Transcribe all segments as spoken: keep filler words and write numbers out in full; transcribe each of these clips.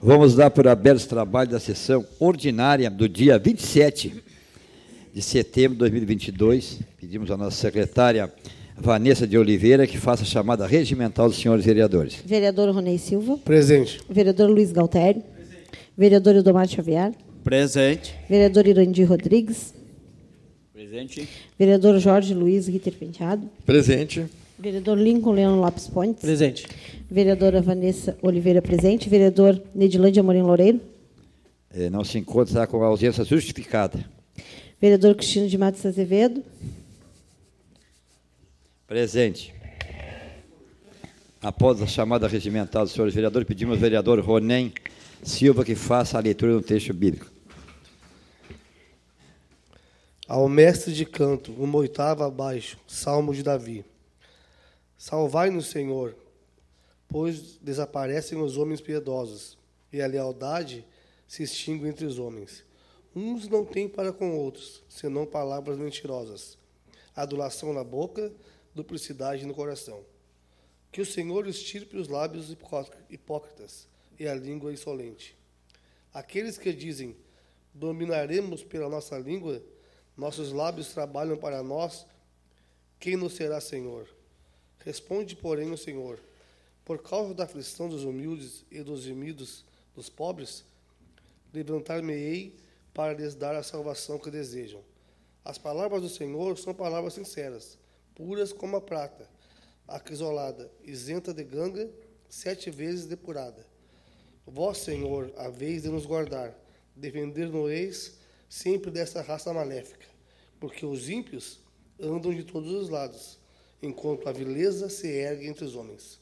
Vamos dar por aberto o trabalho da sessão ordinária do dia vinte e sete de setembro de dois mil e vinte e dois. Pedimos à nossa secretária Vanessa de Oliveira que faça a chamada regimental dos senhores vereadores. Vereador Ronei Silva. Presente. Vereador Luiz Galtério. Vereador Edomar Xavier. Presente. Vereador Irandir Rodrigues. Presente. Vereador Jorge Luiz Ritter Penteado. Presente. Vereador Lincoln Leão Lopes Pontes. Presente. Vereadora Vanessa Oliveira presente. Vereador Nedilândia Amorim Loureiro. É, não se encontra, está com a ausência justificada. Vereador Cristino de Matos Azevedo. Presente. Após a chamada regimental dos senhores vereadores, pedimos ao vereador Ronem Silva que faça a leitura do texto bíblico. Ao mestre de canto, uma oitava abaixo, Salmo de Davi. Salvai-nos, Senhor, pois desaparecem os homens piedosos, e a lealdade se extingue entre os homens. Uns não têm para com outros, senão palavras mentirosas, adulação na boca, duplicidade no coração. Que o Senhor extirpe os lábios hipócritas e a língua insolente. Aqueles que dizem, dominaremos pela nossa língua, nossos lábios trabalham para nós, quem nos será Senhor? Responde, porém, o Senhor, por causa da aflição dos humildes e dos gemidos dos pobres, levantar-me-ei para lhes dar a salvação que desejam. As palavras do Senhor são palavras sinceras, puras como a prata, acrisolada, isenta de ganga, sete vezes depurada. Vós, Senhor, haveis de nos guardar, defender-nos-eis sempre dessa raça maléfica, porque os ímpios andam de todos os lados, enquanto a vileza se ergue entre os homens.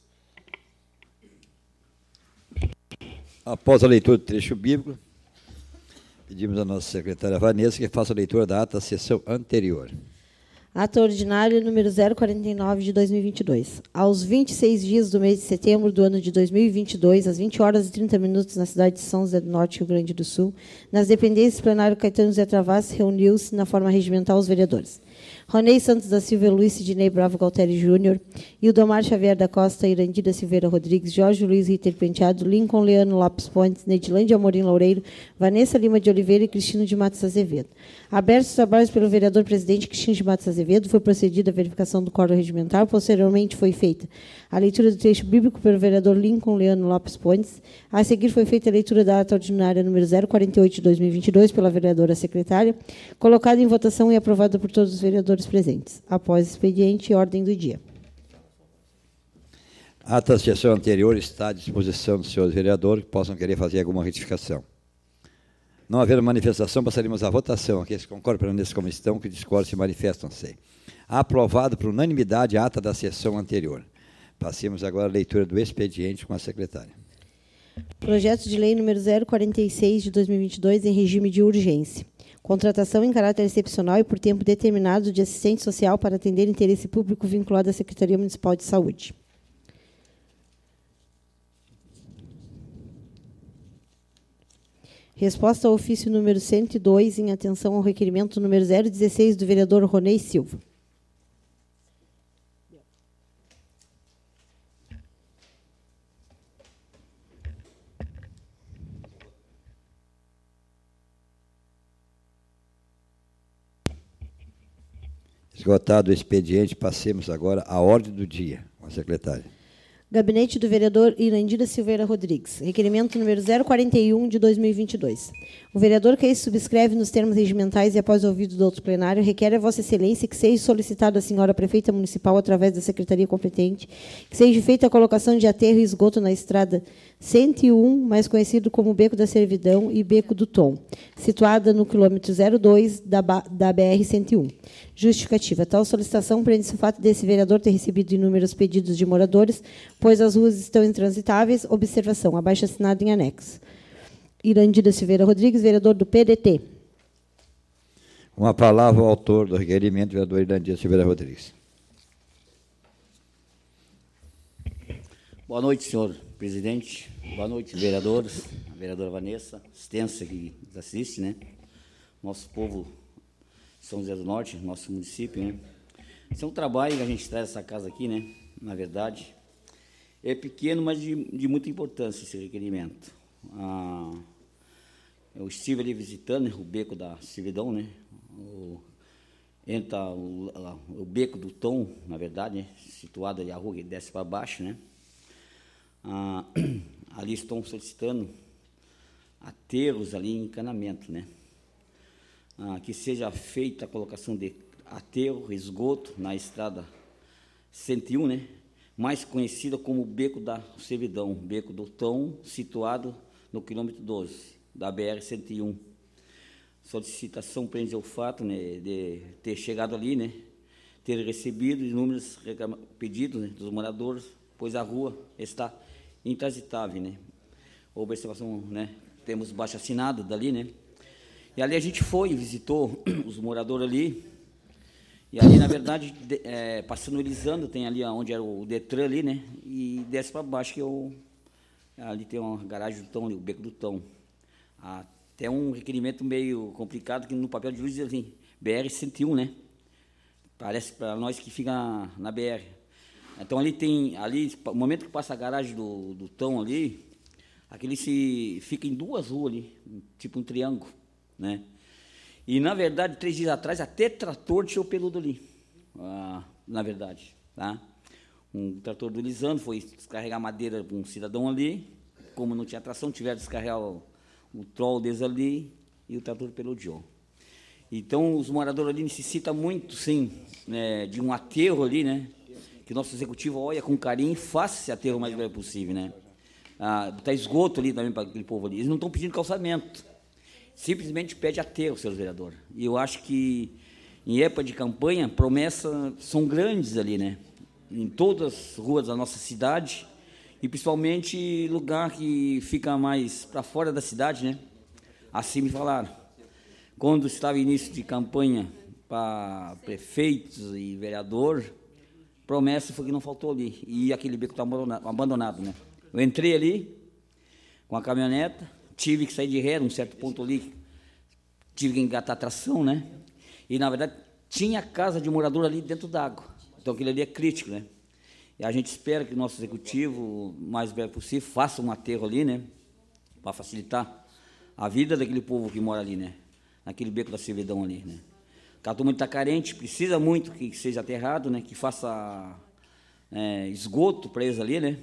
Após a leitura do trecho bíblico, pedimos à nossa secretária Vanessa que faça a leitura da ata da sessão anterior. Ata ordinária número zero quarenta e nove de dois mil e vinte e dois. Aos vinte e seis dias do mês de setembro do ano de dois mil e vinte e dois, às vinte horas e trinta minutos, na cidade de São José do Norte, Rio Grande do Sul, nas dependências plenário Caetano Zé Travassos, reuniu-se na forma regimental os vereadores Ronei Santos da Silva, Luiz Sidney Bravo Galtério Júnior, Ildomar Xavier da Costa, Irandira Silveira Rodrigues, Jorge Luiz Ritter Penteado, Lincoln Leano Lopes Pontes, Nedilândia Amorim Loureiro, Vanessa Lima de Oliveira e Cristino de Matos Azevedo. Abertos os trabalhos pelo vereador presidente Cristino de Matos Azevedo, foi procedida a verificação do quórum regimental, posteriormente foi feita a leitura do texto bíblico pelo vereador Lincoln Leano Lopes Pontes, a seguir foi feita a leitura da ata ordinária número zero quarenta e oito de dois mil e vinte e dois pela vereadora secretária, colocada em votação e aprovada por todos os vereadores presentes. Após expediente e ordem do dia. A ata da sessão anterior está à disposição dos senhores vereadores que possam querer fazer alguma retificação. Não havendo manifestação, passaremos à votação. Aqueles que concordam permaneçam como estão, que discordam se manifestam-se. Aprovado por unanimidade a ata da sessão anterior. Passemos agora à leitura do expediente com a secretária. Projeto de lei número zero quarenta e seis de dois mil e vinte e dois em regime de urgência. Contratação em caráter excepcional e por tempo determinado de assistente social para atender interesse público vinculado à Secretaria Municipal de Saúde. Resposta ao ofício número cento e dois, em atenção ao requerimento número zero dezesseis do vereador Ronei Silva. Esgotado o expediente, passemos agora à ordem do dia, com a secretária. Gabinete do vereador Irandira Silveira Rodrigues. Requerimento número zero quarenta e um de dois mil e vinte e dois. O vereador que se subscreve nos termos regimentais e após ouvido do outro plenário requer a Vossa Excelência que seja solicitado à senhora prefeita municipal através da secretaria competente que seja feita a colocação de aterro e esgoto na estrada cento e um, mais conhecido como Beco da Servidão e Beco do Tom, situada no quilômetro zero dois da, da B R cento e um. Justificativa. Tal solicitação prende-se o fato desse vereador ter recebido inúmeros pedidos de moradores, pois as ruas estão intransitáveis. Observação. Abaixo assinado em anexo. Irandira Silveira Rodrigues, vereador do P D T. Com a palavra o autor do requerimento, vereador Irandira Silveira Rodrigues. Boa noite, senhor presidente. Boa noite, vereadores. A vereadora Vanessa, assistência que nos assiste, né? Nosso povo de São José do Norte, nosso município, né? Esse é um trabalho que a gente traz essa casa aqui, né? Na verdade, é pequeno, mas de, de muita importância esse requerimento. Ah, eu estive ali visitando, né, o beco da Servidão, né? O, entra o, o beco do Tom, na verdade, né, situado ali a rua que desce para baixo, né? Ah, ali estão solicitando aterros ali em encanamento, né? Ah, que seja feita a colocação de aterro, esgoto na estrada cento e um, né? Mais conhecida como Beco da Servidão, Beco do Tom, situado no quilômetro doze da B R cento e um. Solicitação prende o fato, né, de ter chegado ali, né, ter recebido inúmeros pedidos, né, dos moradores, pois a rua está intransitável, né? Observação, né, temos baixo assinado dali, né? E ali a gente foi, visitou os moradores ali, e ali, na verdade, de, é, passando Elisandro, tem ali onde era o Detran ali, né? E desce para baixo, que eu, ali tem uma garagem do Tom, ali, o Beco do Tom. Até um requerimento meio complicado, que no papel de luz diz assim, B R cento e um, né? Parece para nós que fica na B R. Então ali tem, ali, no momento que passa a garagem do, do Tom ali, aquele se fica em duas ruas ali, tipo um triângulo, né? E, na verdade, três dias atrás, até trator tinha o peludo ali, ah, na verdade, tá? Um trator do Lisandro foi descarregar madeira para um cidadão ali, como não tinha tração, tiveram que descarregar o, o troll deles ali e o trator peludiou. Então, os moradores ali necessitam muito, sim, né, de um aterro ali, né? Que o nosso executivo olha com carinho e faça esse aterro o mais breve possível, né? Ah, botar esgoto ali também para aquele povo ali. Eles não estão pedindo calçamento. Simplesmente pede aterro, senhor vereador. E eu acho que, em época de campanha, promessas são grandes ali, né? Em todas as ruas da nossa cidade, e principalmente lugar que fica mais para fora da cidade, né? Assim me falaram. Quando estava início de campanha para prefeitos e vereador, promessa foi que não faltou ali. E aquele beco está abandonado, abandonado, né? Eu entrei ali com a caminhoneta, tive que sair de ré, num certo ponto ali, tive que engatar a tração, né? E, na verdade, tinha casa de morador ali dentro d'água. Então, aquilo ali é crítico, né? E a gente espera que o nosso executivo, o mais breve possível, faça um aterro ali, né? Para facilitar a vida daquele povo que mora ali, né? Naquele beco da Servidão ali, né? A turma está carente, precisa muito que seja aterrado, né? Que faça é, esgoto para eles ali, né?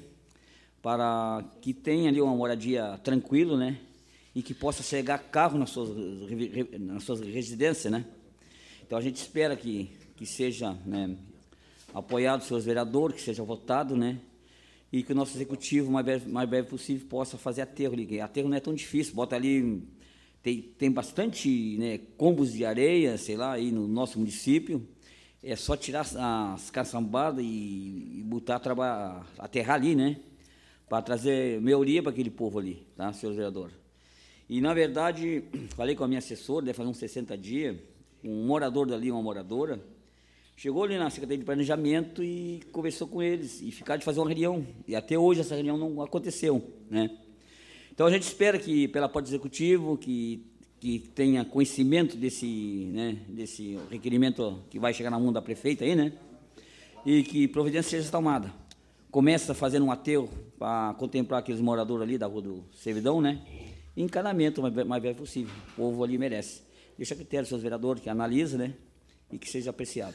Para que tenha ali uma moradia tranquila, né? E que possa chegar carro nas suas, nas suas residências, né? Então, a gente espera que, que seja, né, apoiado os seus vereadores, que seja votado, né? E que o nosso executivo, o mais breve, mais breve possível, possa fazer aterro ali. Aterro não é tão difícil, bota ali, tem, tem bastante, né, combos de areia, sei lá, aí no nosso município. É só tirar as caçambadas e, e botar, trabalhar, aterrar ali, né? Para trazer melhoria para aquele povo ali, tá, senhor vereador? E, na verdade, falei com a minha assessora, deve fazer uns sessenta dias, um morador dali, uma moradora, chegou ali na Secretaria de Planejamento e conversou com eles, e ficaram de fazer uma reunião, e até hoje essa reunião não aconteceu, né? Então, a gente espera que, pela parte do Executivo, que, que tenha conhecimento desse, né, desse requerimento que vai chegar na mão da prefeita aí, né? E que providência seja tomada. Começa fazendo um aterro para contemplar aqueles moradores ali da rua do Servidão, né? Encanamento o mais breve possível. O povo ali merece. Deixa a critério dos seus vereadores, que analisa, né? E que seja apreciado.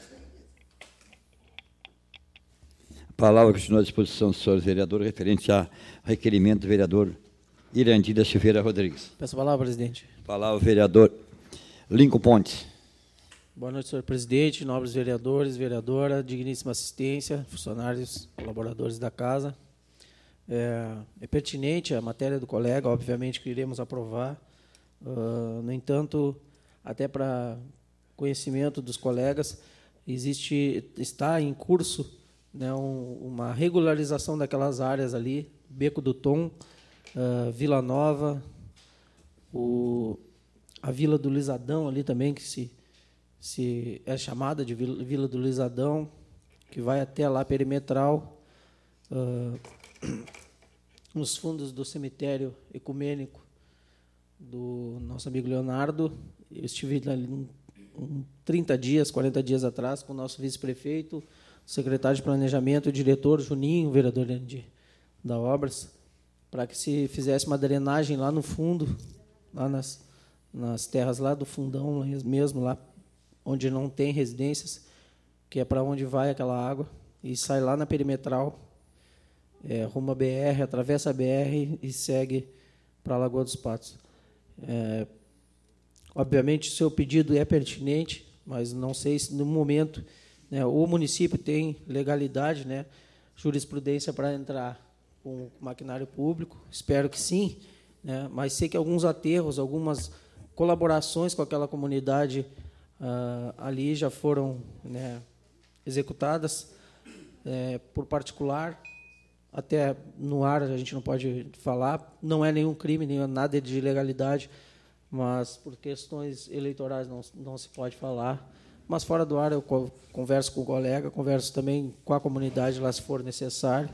A palavra continua à disposição do senhor vereador, referente a requerimento do vereador Irandir da Silveira Rodrigues. Peço a palavra, presidente. Palavra, vereador Lincoln Pontes. Boa noite, senhor presidente, nobres vereadores, vereadora, digníssima assistência, funcionários, colaboradores da casa. É, é pertinente a matéria do colega, obviamente que iremos aprovar. Uh, no entanto, até para conhecimento dos colegas, existe, está em curso, né, um, uma regularização daquelas áreas ali, Beco do Tom, uh, Vila Nova, o, a Vila do Lisadão ali também, que se, se é chamada de Vila, Vila do Lisadão, que vai até lá perimetral, uh, nos fundos do cemitério ecumênico do nosso amigo Leonardo. Eu estive ali um, um, trinta dias, quarenta dias atrás, com o nosso vice-prefeito, secretário de Planejamento, o diretor Juninho, vereador de, da Obras, para que se fizesse uma drenagem lá no fundo, lá nas, nas terras lá do fundão mesmo, lá onde não tem residências, que é para onde vai aquela água, e sai lá na perimetral, é, rumo a B R, atravessa a B R e segue para a Lagoa dos Patos. É, obviamente, o seu pedido é pertinente, mas não sei se, no momento, né, o município tem legalidade, né, jurisprudência para entrar com o maquinário público, espero que sim, né, mas sei que alguns aterros, algumas colaborações com aquela comunidade ah, ali já foram, né, executadas é, por particular, até no ar a gente não pode falar, não é nenhum crime, nem nada de ilegalidade, mas por questões eleitorais não, não se pode falar. Mas fora do ar eu converso com o colega, converso também com a comunidade lá se for necessário,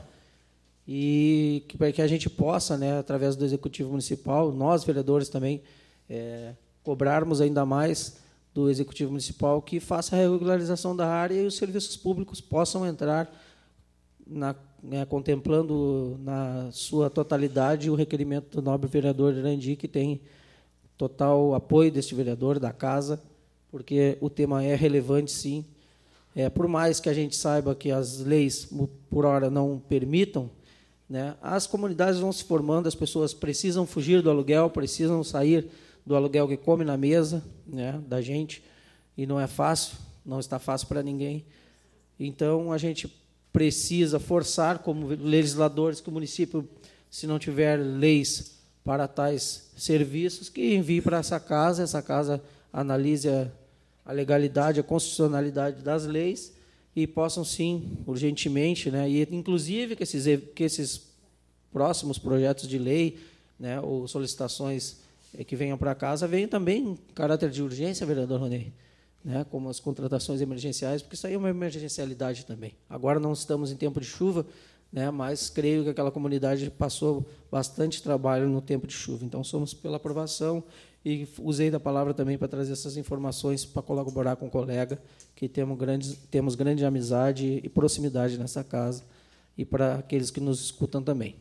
e que, para que a gente possa, né, através do Executivo Municipal, nós, vereadores, também, é, cobrarmos ainda mais do Executivo Municipal que faça a regularização da área e os serviços públicos possam entrar, na, né, contemplando na sua totalidade o requerimento do nobre vereador Irandi, que tem total apoio deste vereador, da casa, porque o tema é relevante, sim. É, por mais que a gente saiba que as leis, por hora, não permitam, né, as comunidades vão se formando, as pessoas precisam fugir do aluguel, precisam sair do aluguel que come na mesa, né, da gente, e não é fácil, não está fácil para ninguém. Então, a gente precisa forçar, como legisladores, que o município, se não tiver leis para tais serviços, que envie para essa casa, essa casa analise a, a legalidade, a constitucionalidade das leis e possam, sim, urgentemente, né, e inclusive que esses, que esses próximos projetos de lei, né, ou solicitações que venham para casa, venham também em caráter de urgência, vereador Ronei, né, como as contratações emergenciais, porque isso aí é uma emergencialidade também. Agora não estamos em tempo de chuva, né, mas creio que aquela comunidade passou bastante trabalho no tempo de chuva. Então, somos pela aprovação e usei da palavra também para trazer essas informações para colaborar com o colega, que temos, grandes, temos grande amizade e proximidade nessa casa, e para aqueles que nos escutam também.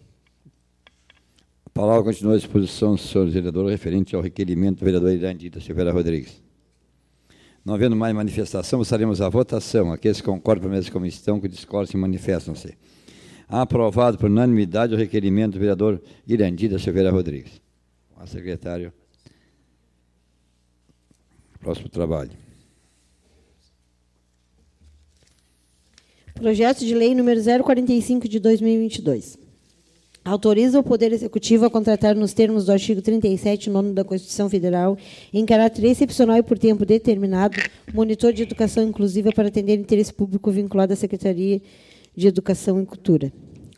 A palavra continua à disposição do senhor vereador, referente ao requerimento do vereador Irandi da Silveira Rodrigues. Não havendo mais manifestação, passaremos à votação. Aqueles que concordam com a mesa comissão, que discordam, se manifestam-se. Aprovado por unanimidade o requerimento do vereador Irandi da Silveira Rodrigues. A secretário. Próximo trabalho. Projeto de lei número zero quarenta e cinco de dois mil e vinte e dois. Autoriza o Poder Executivo a contratar, nos termos do artigo trinta e sete, nono da Constituição Federal, em caráter excepcional e por tempo determinado, monitor de educação inclusiva para atender interesse público vinculado à Secretaria de Educação e Cultura.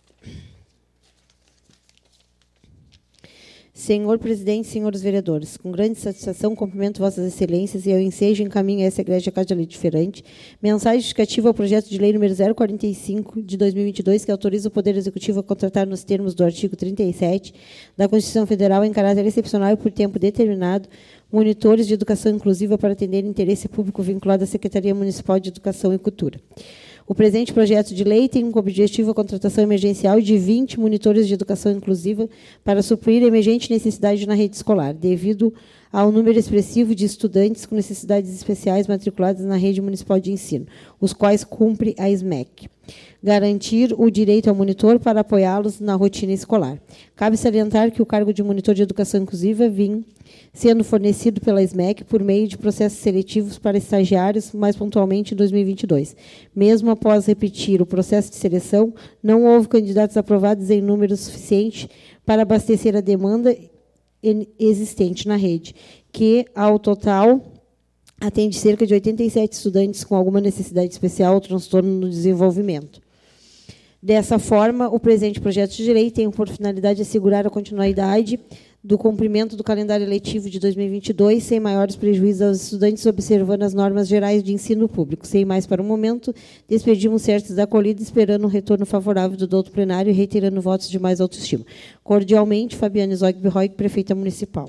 Senhor presidente, senhores vereadores, com grande satisfação cumprimento vossas excelências e ao ensejo encaminho a essa igreja casa diferente mensagem justificativa ao projeto de lei número zero quarenta e cinco de dois mil e vinte e dois, que autoriza o Poder Executivo a contratar, nos termos do artigo trinta e sete da Constituição Federal, em caráter excepcional e por tempo determinado, monitores de educação inclusiva para atender interesse público vinculado à Secretaria Municipal de Educação e Cultura. O presente projeto de lei tem como objetivo a contratação emergencial de vinte monitores de educação inclusiva para suprir a emergente necessidade na rede escolar, devido ao número expressivo de estudantes com necessidades especiais matriculados na rede municipal de ensino, os quais cumpre a S M E C. Garantir o direito ao monitor para apoiá-los na rotina escolar. Cabe salientar que o cargo de monitor de educação inclusiva vem sendo fornecido pela S M E C por meio de processos seletivos para estagiários, mais pontualmente em dois mil e vinte e dois. Mesmo após repetir o processo de seleção, não houve candidatos aprovados em número suficiente para abastecer a demanda existente na rede, que, ao total, atende cerca de oitenta e sete estudantes com alguma necessidade especial ou transtorno no desenvolvimento. Dessa forma, o presente projeto de lei tem por finalidade assegurar a continuidade do cumprimento do calendário letivo de dois mil e vinte e dois, sem maiores prejuízos aos estudantes, observando as normas gerais de ensino público. Sem mais para o momento, despedimos certos da acolhida, esperando um retorno favorável do doutor plenário e reiterando votos de mais autoestima. Cordialmente, Fabiane Zogby-Roig, prefeita municipal.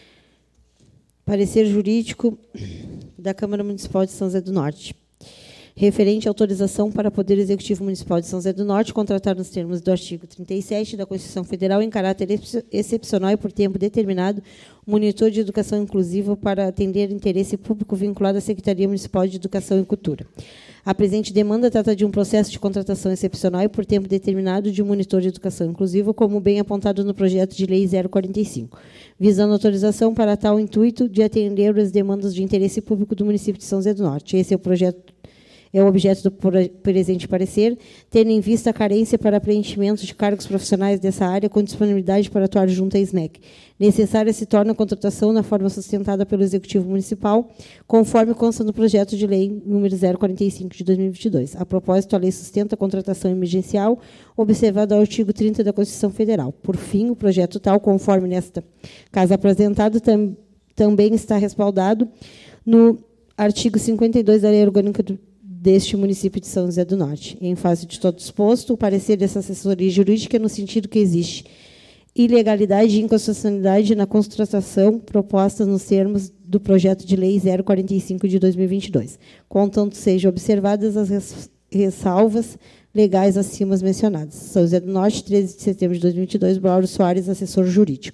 Parecer jurídico da Câmara Municipal de São José do Norte. referente à autorização para o Poder Executivo Municipal de São José do Norte contratar nos termos do artigo trinta e sete da Constituição Federal, em caráter excepcional e por tempo determinado, monitor de educação inclusiva para atender interesse público vinculado à Secretaria Municipal de Educação e Cultura. A presente demanda trata de um processo de contratação excepcional e por tempo determinado de um monitor de educação inclusiva, como bem apontado no projeto de lei zero quarenta e cinco, visando autorização para tal intuito de atender as demandas de interesse público do município de São José do Norte. Esse é o projeto é o objeto do presente parecer, tendo em vista a carência para preenchimento de cargos profissionais dessa área com disponibilidade para atuar junto à S M E C. Necessária se torna a contratação na forma sustentada pelo Executivo Municipal, conforme consta no projeto de lei número zero quarenta e cinco de dois mil e vinte e dois. A propósito, a lei sustenta a contratação emergencial, observado o artigo trinta da Constituição Federal. Por fim, o projeto tal, conforme nesta casa apresentado, tam, também está respaldado no artigo cinquenta e dois da Lei Orgânica do deste município de São José do Norte. Em face de todo exposto, o parecer dessa assessoria jurídica é no sentido que existe ilegalidade e inconstitucionalidade na contratação proposta nos termos do projeto de lei zero quarenta e cinco de dois mil e vinte e dois, contanto sejam observadas as ressalvas legais acima mencionadas. São José do Norte, treze de setembro de dois mil e vinte e dois, Braulio Soares, assessor jurídico.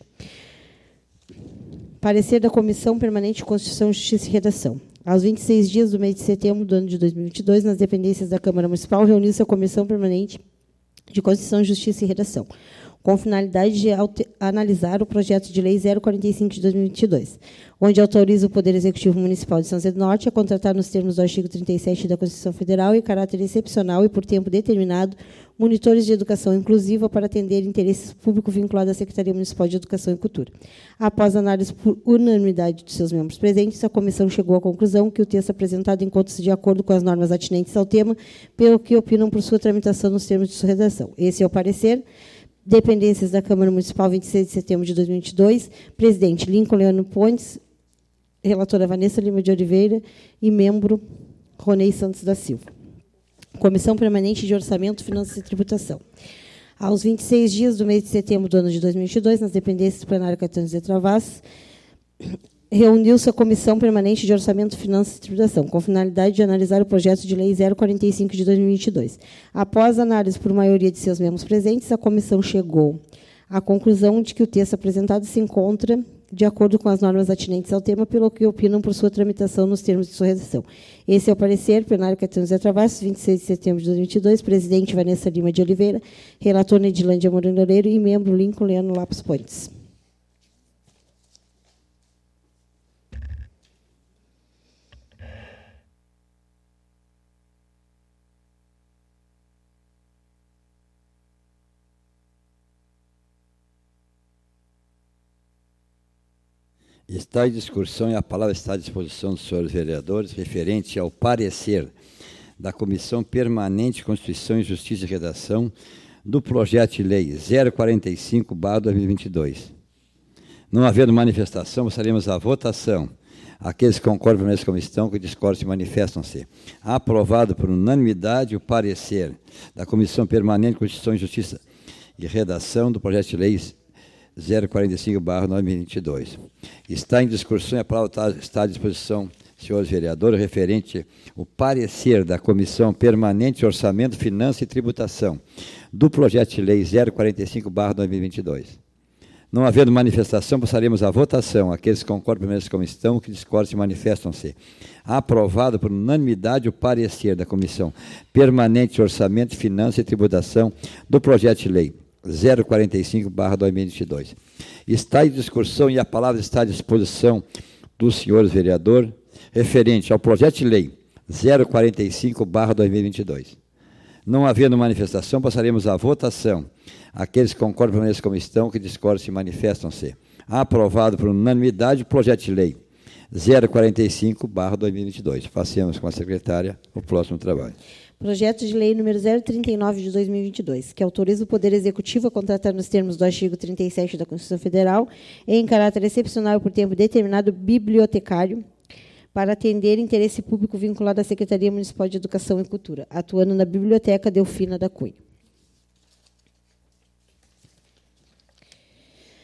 Parecer da Comissão Permanente de Constituição, Justiça e Redação. Aos vinte e seis dias do mês de setembro do ano de dois mil e vinte e dois, nas dependências da Câmara Municipal, reuniu-se a Comissão Permanente de Constituição, Justiça e Redação, com finalidade de analisar o projeto de lei zero quarenta e cinco de dois mil e vinte e dois, onde autoriza o Poder Executivo Municipal de São José do Norte a contratar nos termos do artigo trinta e sete da Constituição Federal, em caráter excepcional e por tempo determinado, monitores de educação inclusiva para atender interesses públicos vinculados à Secretaria Municipal de Educação e Cultura. Após análise por unanimidade de seus membros presentes, a comissão chegou à conclusão que o texto apresentado encontra-se de acordo com as normas atinentes ao tema, pelo que opinam por sua tramitação nos termos de sua redação. Esse é o parecer. Dependências da Câmara Municipal, vinte e seis de setembro de dois mil e vinte e dois. Presidente, Lincoln Leandro Pontes. Relatora, Vanessa Lima de Oliveira. E membro, Ronei Santos da Silva. Comissão Permanente de Orçamento, Finanças e Tributação. Aos vinte e seis dias do mês de setembro do ano de dois mil e vinte e dois, nas dependências do plenário Caetano Zé Travassos, reuniu-se a Comissão Permanente de Orçamento, Finanças e Tributação, com finalidade de analisar o projeto de lei zero quarenta e cinco de dois mil e vinte e dois. Após análise por maioria de seus membros presentes, a comissão chegou à conclusão de que o texto apresentado se encontra de acordo com as normas atinentes ao tema, pelo que opinam por sua tramitação nos termos de sua redação. Esse é o parecer, plenário Caetano Zé Travassos, vinte e seis de setembro de dois mil e vinte e dois, presidente Vanessa Lima de Oliveira, relator Nedilândia Moreno Loureiro e membro Lincoln Leandro Lopes Pontes. Está em discussão e a palavra está à disposição dos senhores vereadores, referente ao parecer da Comissão Permanente de Constituição e Justiça e Redação do projeto de lei zero quarenta e cinco barra dois mil e vinte e dois. Não havendo manifestação, passaremos à votação. Aqueles que concordam com essa comissão, que discordam, se manifestam-se. Aprovado por unanimidade o parecer da Comissão Permanente de Constituição e Justiça e Redação do projeto de lei zero quarenta e cinco barra dois mil e vinte e dois. Está em discussão e a palavra está à disposição, senhores vereadores, referente ao parecer da Comissão Permanente de Orçamento, Finanças e Tributação do projeto de lei zero quarenta e cinco barra dois mil e vinte e dois. Não havendo manifestação, passaremos à votação. Aqueles que concordam com essa comissão, que discordam, se manifestam-se. Aprovado por unanimidade o parecer da Comissão Permanente de Orçamento, Finanças e Tributação do projeto de lei zero quarenta e cinco barra dois mil e vinte e dois. Está em discussão e a palavra está à disposição dos senhores vereadores, referente ao projeto de lei zero quarenta e cinco barra dois mil e vinte e dois. Não havendo manifestação, passaremos à votação. Aqueles que concordam com essa comissão, que discordam, se manifestam-se. Aprovado por unanimidade o projeto de lei zero quarenta e cinco barra dois mil e vinte e dois. Façamos com a secretária o próximo trabalho. Projeto de lei número zero trinta e nove de dois mil e vinte e dois, que autoriza o Poder Executivo a contratar nos termos do artigo trinta e sete da Constituição Federal, em caráter excepcional por tempo determinado, bibliotecário, para atender interesse público vinculado à Secretaria Municipal de Educação e Cultura, atuando na Biblioteca Delfina da Cunha.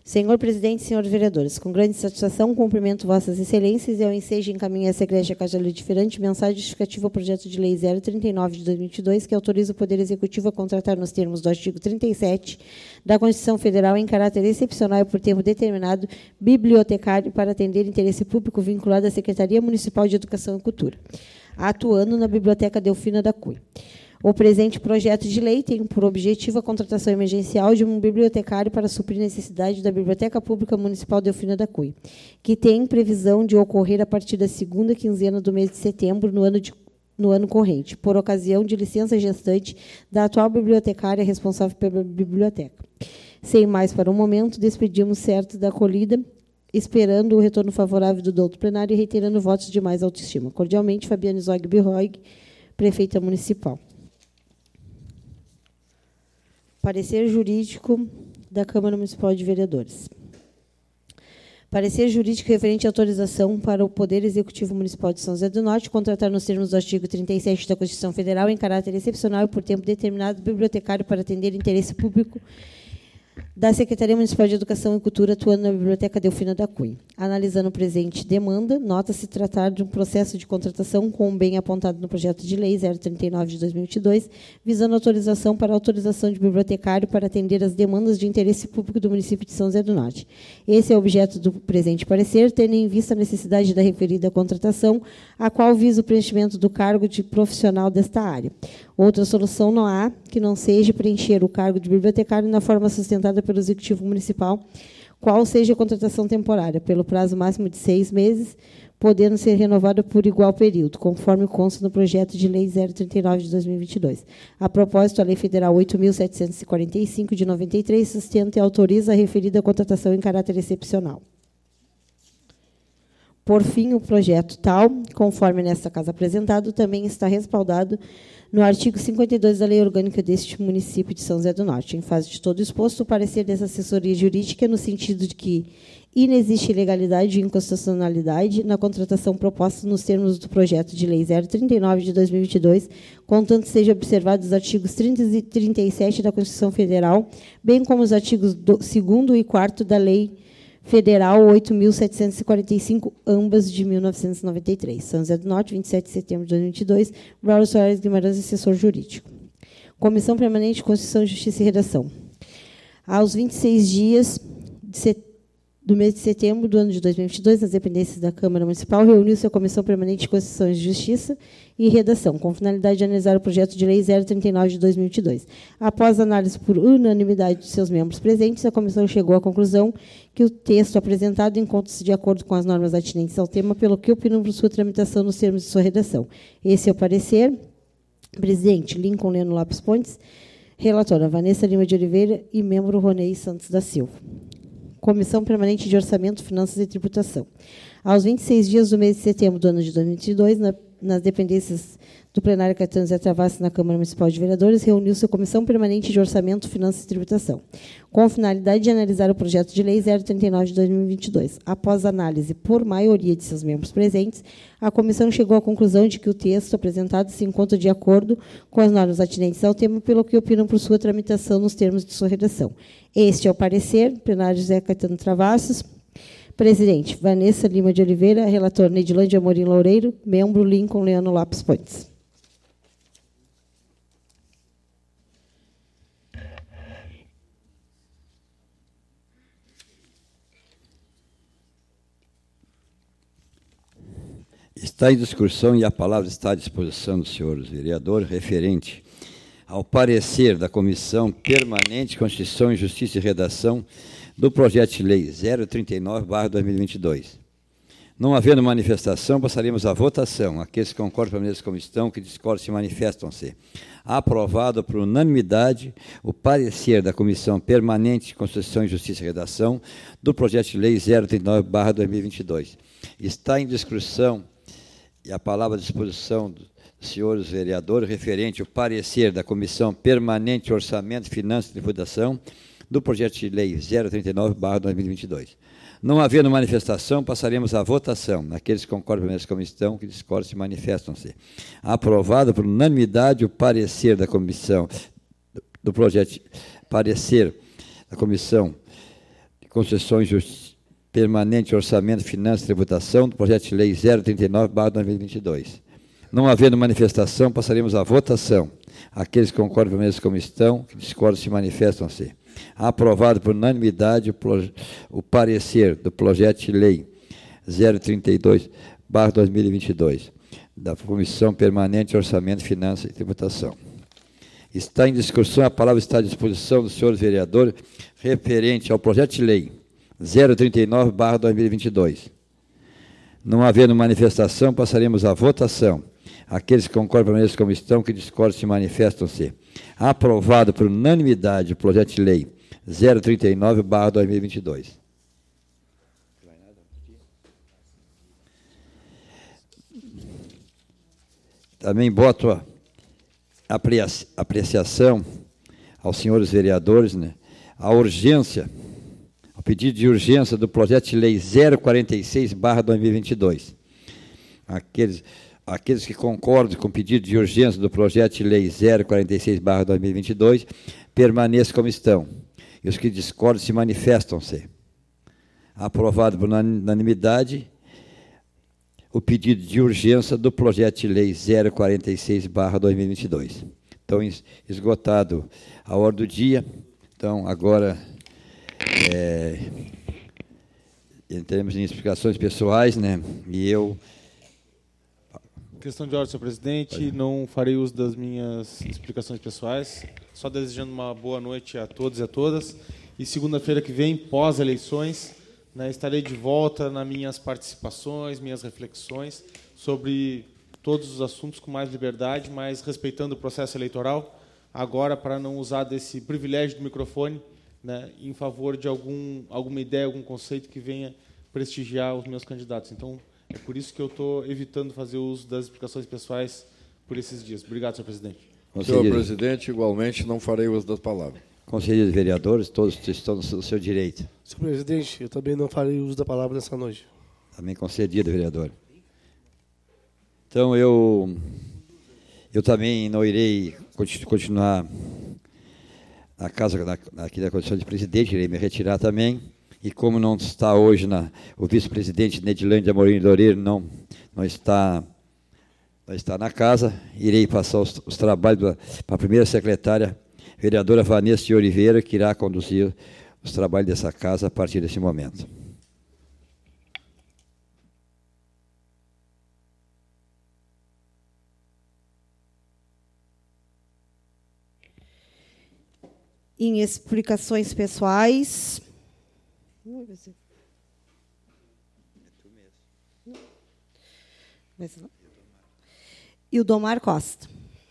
Senhor presidente, senhores vereadores, com grande satisfação, cumprimento vossas excelências e ao ensejo encaminho a essa egrégia Casa Legiferante mensagem justificativa ao projeto de lei zero trinta e nove de dois mil e vinte e dois, que autoriza o Poder Executivo a contratar nos termos do artigo trinta e sete da Constituição Federal em caráter excepcional e por tempo determinado, bibliotecário para atender interesse público vinculado à Secretaria Municipal de Educação e Cultura, atuando na Biblioteca Delfina da Cunha. O presente projeto de lei tem por objetivo a contratação emergencial de um bibliotecário para suprir a necessidade da Biblioteca Pública Municipal Delfina da Cunha, que tem previsão de ocorrer a partir da segunda quinzena do mês de setembro, no ano, de, no ano corrente, por ocasião de licença gestante da atual bibliotecária responsável pela biblioteca. Sem mais para o momento, despedimos certo da acolhida, esperando o retorno favorável do doutor plenário e reiterando votos de mais autoestima. Cordialmente, Fabiane Zog Birroig, prefeita municipal. Parecer jurídico da Câmara Municipal de Vereadores. Parecer jurídico referente à autorização para o Poder Executivo Municipal de São José do Norte contratar nos termos do artigo trinta e sete da Constituição Federal, em caráter excepcional e por tempo determinado, bibliotecário para atender interesse público da Secretaria Municipal de Educação e Cultura, atuando na Biblioteca Delfina da Cunha. Analisando o presente demanda, nota-se tratar de um processo de contratação com o bem apontado no projeto de lei zero trinta e nove de dois mil e vinte e dois, visando autorização para autorização de bibliotecário para atender as demandas de interesse público do município de São José do Norte. Esse é o objeto do presente parecer, tendo em vista a necessidade da referida contratação, a qual visa o preenchimento do cargo de profissional desta área. Outra solução não há que não seja preencher o cargo de bibliotecário na forma sustentada pelo Executivo Municipal, qual seja a contratação temporária, pelo prazo máximo de seis meses, podendo ser renovada por igual período, conforme consta no projeto de lei zero trinta e nove de dois mil e vinte e dois. A propósito, a Lei Federal oito mil setecentos e quarenta e cinco, de noventa e três, sustenta e autoriza a referida contratação em caráter excepcional. Por fim, o projeto tal, conforme nesta casa apresentado, também está respaldado no artigo cinquenta e dois da Lei Orgânica deste município de São José do Norte. Em face de todo exposto, o parecer dessa assessoria jurídica no sentido de que inexiste ilegalidade e inconstitucionalidade na contratação proposta nos termos do projeto de lei zero trinta e nove de dois mil e vinte e dois, contanto sejam observados os artigos trinta e trinta e sete da Constituição Federal, bem como os artigos segundo e quarto da Lei Federal oito mil setecentos e quarenta e cinco, ambas de mil novecentos e noventa e três. São José do Norte, vinte e sete de setembro de dois mil e vinte e dois. Braulio Soares Guimarães, assessor jurídico. Comissão Permanente de Constituição, Justiça e Redação. Aos vinte e seis dias de setembro, do mês de setembro do ano de dois mil e vinte e dois, nas dependências da Câmara Municipal, reuniu-se a Comissão Permanente de Constituição, Justiça e Redação, com finalidade de analisar o projeto de lei zero trinta e nove de dois mil e vinte e dois. Após análise por unanimidade de seus membros presentes, a comissão chegou à conclusão que o texto apresentado encontra-se de acordo com as normas atinentes ao tema, pelo que opinam por sua tramitação nos termos de sua redação. Esse é o parecer. Presidente, Lincoln Leno Lopes Pontes. Relatora, Vanessa Lima de Oliveira e membro Ronei Santos da Silva. Comissão Permanente de Orçamento, Finanças e Tributação. Aos vinte e seis dias do mês de setembro do ano de dois mil e vinte e dois, na, nas dependências do plenário Caetano Zé Travassos na Câmara Municipal de Vereadores, reuniu-se a Comissão Permanente de Orçamento, Finanças e Tributação, com a finalidade de analisar o projeto de lei zero trinta e nove de dois mil e vinte e dois. Após análise por maioria de seus membros presentes, a comissão chegou à conclusão de que o texto apresentado se encontra de acordo com as normas atinentes ao tema, pelo que opinam por sua tramitação nos termos de sua redação. Este é o parecer. Plenário José Caetano Travassos. Presidente, Vanessa Lima de Oliveira. Relator, Neidilândia Amorim Loureiro. Membro, Lincoln Leano Lopes Pontes. Está em discussão e a palavra está à disposição dos senhores vereadores, referente ao parecer da Comissão Permanente de Constituição, Justiça e Redação do projeto de lei zero trinta e nove barra dois mil e vinte e dois. Não havendo manifestação, passaremos à votação. Aqueles que concordam com a mesa comissão, que discordam, se manifestam-se. Aprovado por unanimidade o parecer da Comissão Permanente de Constituição, Justiça e Redação do projeto de lei zero trinta e nove barra dois mil e vinte e dois. Está em discussão e a palavra à disposição dos senhores vereadores, referente ao parecer da Comissão Permanente de Orçamento, Finanças e Tributação do projeto de lei zero trinta e nove barra dois mil e vinte e dois. Não havendo manifestação, passaremos à votação. Aqueles que concordam com essa comissão, que discordam, se manifestam-se. Aprovado por unanimidade o parecer da comissão, do projeto, parecer da Comissão concessões justi- permanente, orçamento, finanças e tributação do projeto de lei zero trinta e nove barra dois mil e vinte e dois. Não havendo manifestação, passaremos à votação. Aqueles que concordam com a mesa como estão, que discordam se manifestam-se. Aprovado por unanimidade o, proje- o parecer do projeto de lei zero trinta e dois barra dois mil e vinte e dois, da Comissão Permanente, Orçamento, Finanças e Tributação. Está em discussão, a palavra está à disposição dos senhores vereadores, referente ao projeto de lei zero trinta e nove barra dois mil e vinte e dois. Não havendo manifestação, passaremos à votação. Aqueles que concordam com a mesa como estão, que discordam se manifestam-se. Aprovado por unanimidade o projeto de lei zero trinta e nove barra dois mil e vinte e dois. Também boto a aprecia- apreciação aos senhores vereadores, né, a urgência, o pedido de urgência do projeto de lei zero quarenta e seis barra dois mil e vinte e dois. Aqueles, aqueles que concordam com o pedido de urgência do projeto de lei zero quarenta e seis barra dois mil e vinte e dois, permaneçam como estão. E os que discordam se manifestam-se. Aprovado por unanimidade o pedido de urgência do projeto de lei zero quarenta e seis barra dois mil e vinte e dois. Então, esgotado a hora do dia, então, agora, é, entramos em explicações pessoais, né, e eu... Questão de ordem, senhor presidente, não farei uso das minhas explicações pessoais, só desejando uma boa noite a todos e a todas, e segunda-feira que vem, pós-eleições, né, estarei de volta nas minhas participações, minhas reflexões sobre todos os assuntos com mais liberdade, mas respeitando o processo eleitoral, agora para não usar desse privilégio do microfone, né, em favor de algum, alguma ideia, algum conceito que venha prestigiar os meus candidatos. Então, é por isso que eu estou evitando fazer uso das explicações pessoais por esses dias. Obrigado, senhor presidente. Senhor presidente, igualmente não farei uso das palavras. Conselheiros vereadores, todos estão no seu direito. Senhor presidente, eu também não farei uso da palavra nessa noite. Também concedido, vereador. Então, eu, eu também não irei continuar na casa, na, aqui na condição de presidente, irei me retirar também. E como não está hoje na, o vice-presidente Nedilândia Amorim Loureiro, não, não, está, não está na casa, irei passar os, os trabalhos para a primeira secretária, vereadora Vanessa de Oliveira, que irá conduzir os trabalhos dessa casa a partir desse momento. Em explicações pessoais... E o Domar Costa.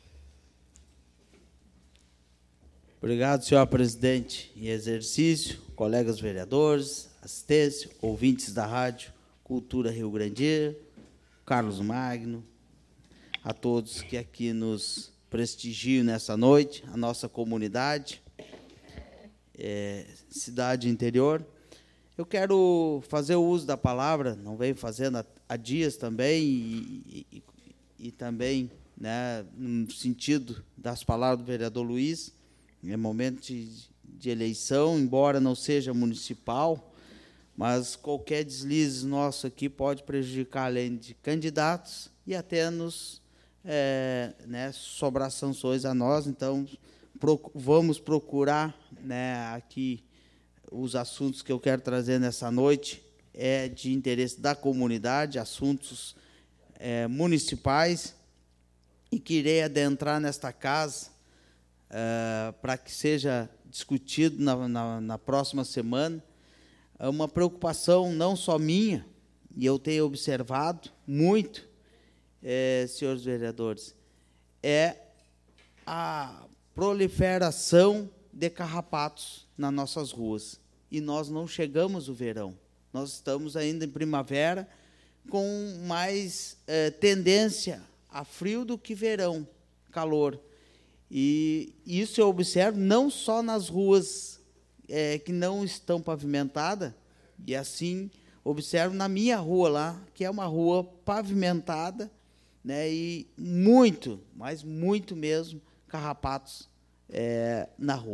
Obrigado, senhor presidente em exercício, colegas vereadores, assistência, ouvintes da Rádio Cultura Rio Grande, Carlos Magno, a todos que aqui nos prestigiam nessa noite, a nossa comunidade, é, cidade interior. Eu quero fazer o uso da palavra, não venho fazendo há, há dias também, e, e, e também, né, no sentido das palavras do vereador Luiz, é momento de, de eleição, embora não seja municipal, mas qualquer deslize nosso aqui pode prejudicar, além de candidatos, e até nos é, né, sobrar sanções a nós. Então, pro, vamos procurar, né, aqui os assuntos que eu quero trazer nessa noite é de interesse da comunidade, assuntos é, municipais, e que irei adentrar nesta casa é, para que seja discutido na, na, na próxima semana. É uma preocupação não só minha, e eu tenho observado muito, é, senhores vereadores, é a proliferação de carrapatos nas nossas ruas. E nós não chegamos no verão. Nós estamos ainda em primavera, com mais eh, tendência a frio do que verão, calor. E isso eu observo não só nas ruas eh, que não estão pavimentadas, e assim observo na minha rua lá, que é uma rua pavimentada, né, e muito, mas muito mesmo, carrapatos eh, na rua.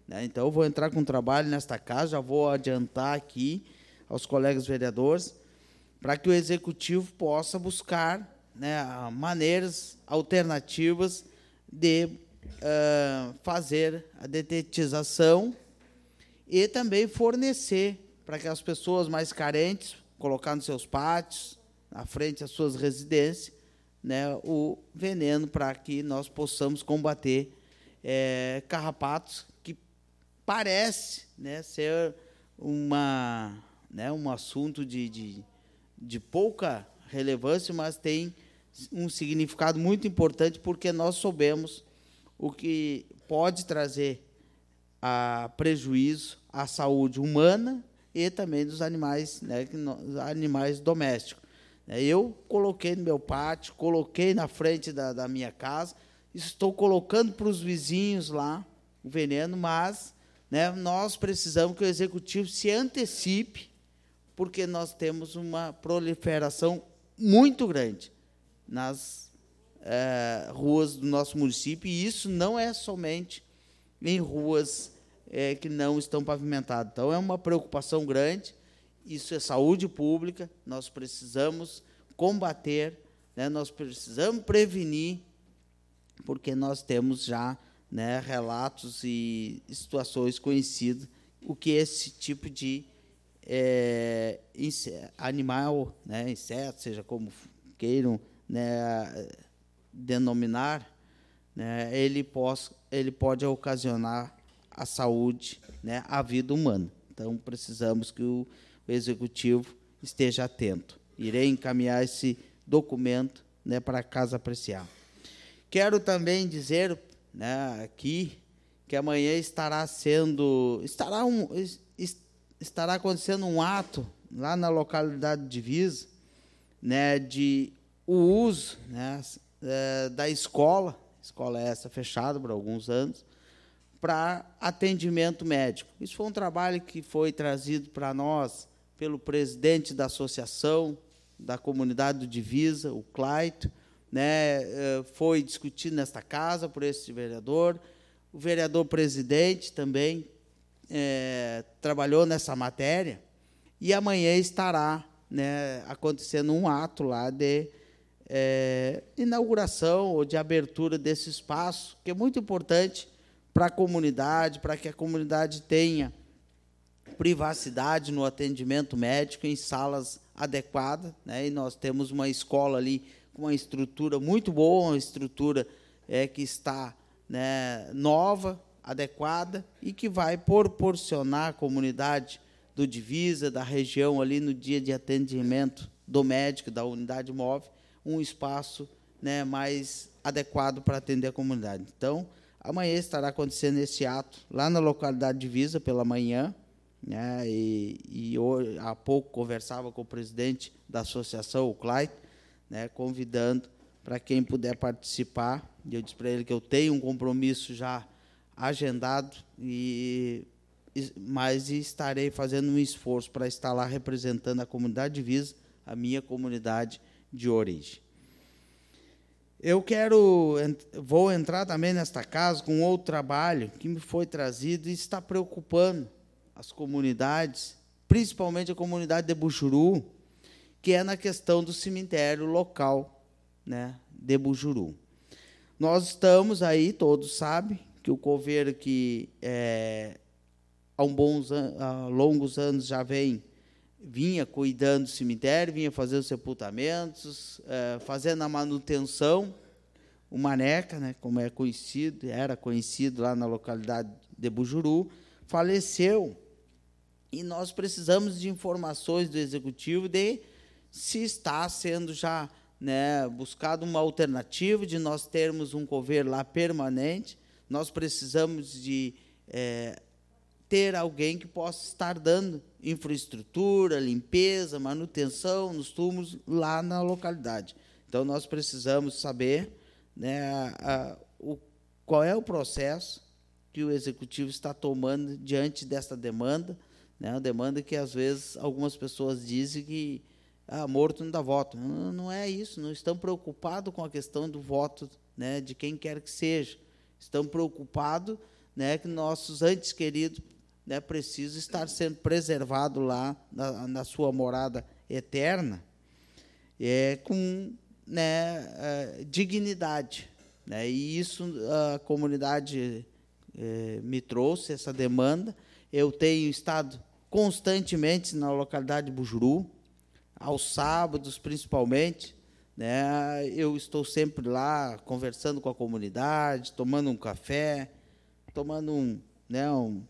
né? Então, eu vou entrar com trabalho nesta casa, já vou adiantar aqui aos colegas vereadores, para que o Executivo possa buscar, né, maneiras alternativas de uh, fazer a detetização e também fornecer para aquelas pessoas mais carentes, colocar nos seus pátios, na frente das suas residências, né, o veneno para que nós possamos combater é, carrapatos, que parece, né, ser uma, né, um assunto de, de, de pouca relevância, mas tem um significado muito importante, porque nós soubemos o que pode trazer a prejuízo à saúde humana e também dos animais, né, animais domésticos. Eu coloquei no meu pátio, coloquei na frente da, da minha casa, estou colocando para os vizinhos lá o veneno, mas, né, nós precisamos que o Executivo se antecipe, porque nós temos uma proliferação muito grande nas é, ruas do nosso município, e isso não é somente em ruas é, que não estão pavimentadas. Então, é uma preocupação grande. Isso é saúde pública, nós precisamos combater, né, nós precisamos prevenir, porque nós temos já, né, relatos e situações conhecidas, o que esse tipo de é, animal, né, inseto, seja como queiram, né, denominar, né, ele, pode, ele pode ocasionar a saúde, né, a vida humana. Então, precisamos que o o Executivo esteja atento. Irei encaminhar esse documento, né, para a casa apreciar. Quero também dizer, né, aqui que amanhã estará sendo, estará, um, estará acontecendo um ato lá na localidade de Divisa, né, de o uso, né, da escola, escola essa fechada por alguns anos, para atendimento médico. Isso foi um trabalho que foi trazido para nós pelo presidente da associação da comunidade do Divisa, o Claito, né, foi discutido nesta casa por esse vereador. O vereador presidente também é, trabalhou nessa matéria, e amanhã estará, né, acontecendo um ato lá de é, inauguração ou de abertura desse espaço, que é muito importante para a comunidade, para que a comunidade tenha privacidade no atendimento médico em salas adequadas, né? E nós temos uma escola ali com uma estrutura muito boa, uma estrutura é, que está, né, nova, adequada, e que vai proporcionar à comunidade do Divisa, da região ali no dia de atendimento do médico, da unidade móvel, um espaço, né, mais adequado para atender a comunidade. Então, amanhã estará acontecendo esse ato lá na localidade de Divisa pela manhã, né, e, e hoje, há pouco conversava com o presidente da associação, o Clyde, né, convidando para quem puder participar. E eu disse para ele que eu tenho um compromisso já agendado, e, mas estarei fazendo um esforço para estar lá representando a comunidade de Divisa, a minha comunidade de origem. Eu quero, vou entrar também nesta casa com outro trabalho que me foi trazido e está preocupando as comunidades, principalmente a comunidade de Bujuru, que é na questão do cemitério local, né, de Bujuru. Nós estamos aí, todos sabem, que o coveiro que é, há, um bons, há longos anos já vem, vinha cuidando do cemitério, vinha fazendo sepultamentos, é, fazendo a manutenção, o Maneca, né, como é conhecido, era conhecido lá na localidade de Bujuru, faleceu. E nós precisamos de informações do Executivo de se está sendo já, né, buscado uma alternativa de nós termos um coveiro lá permanente. Nós precisamos de é, ter alguém que possa estar dando infraestrutura, limpeza, manutenção nos túmulos lá na localidade. Então, nós precisamos saber, né, a, a, o, qual é o processo que o Executivo está tomando diante desta demanda, né, uma demanda que, às vezes, algumas pessoas dizem que ah, morto não dá voto. Não, não é isso, não estão preocupados com a questão do voto, né, de quem quer que seja. Estão preocupados, né, que nossos antes queridos, né, precisam estar sendo preservados lá na, na sua morada eterna, é, com, né, uh, dignidade. Né, e isso a comunidade eh, me trouxe, essa demanda. Eu tenho estado constantemente na localidade de Bujuru, aos sábados, principalmente. Né, eu estou sempre lá, conversando com a comunidade, tomando um café, tomando um, né, um,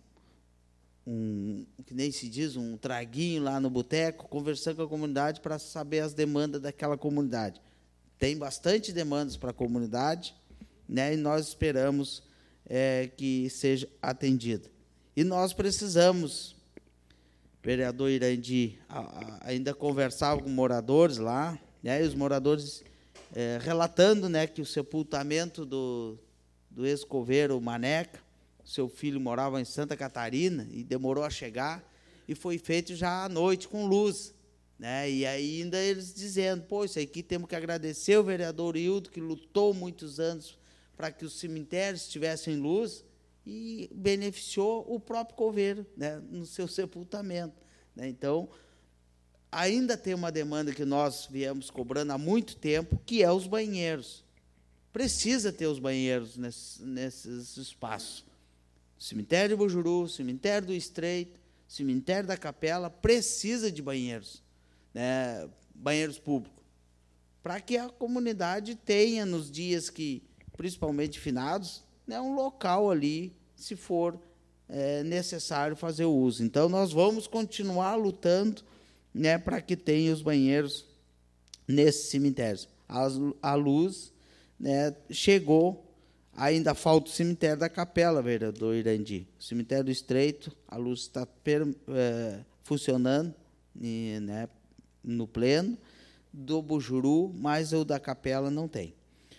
um, que nem se diz, um traguinho lá no boteco, conversando com a comunidade para saber as demandas daquela comunidade. Tem bastante demandas para a comunidade, né, e nós esperamos é, que seja atendida. E nós precisamos, vereador Irandi, a, a, ainda conversava com moradores lá, né, e os moradores é, relatando, né, que o sepultamento do, do ex-coveiro Maneca, seu filho morava em Santa Catarina e demorou a chegar, e foi feito já à noite com luz. Né, e ainda eles dizendo, pô, isso aqui temos que agradecer o vereador Hildo, que lutou muitos anos para que os cemitérios tivessem luz, e beneficiou o próprio coveiro, né, no seu sepultamento. Né. Então, ainda tem uma demanda que nós viemos cobrando há muito tempo, que é os banheiros. Precisa ter os banheiros nesses, nesses espaços. O cemitério de Bujuru, o cemitério do Estreito, o cemitério da Capela, precisa de banheiros, né, banheiros públicos, para que a comunidade tenha, nos dias que, principalmente finados, né, um local ali, se for é, necessário fazer o uso. Então, nós vamos continuar lutando, né, para que tenha os banheiros nesses cemitérios. A, a luz, né, chegou, ainda falta o cemitério da Capela, vereador Irandi. O cemitério do Estreito, a luz está per, é, funcionando, e, né, no pleno, do Bujuru, mas o da Capela não tem.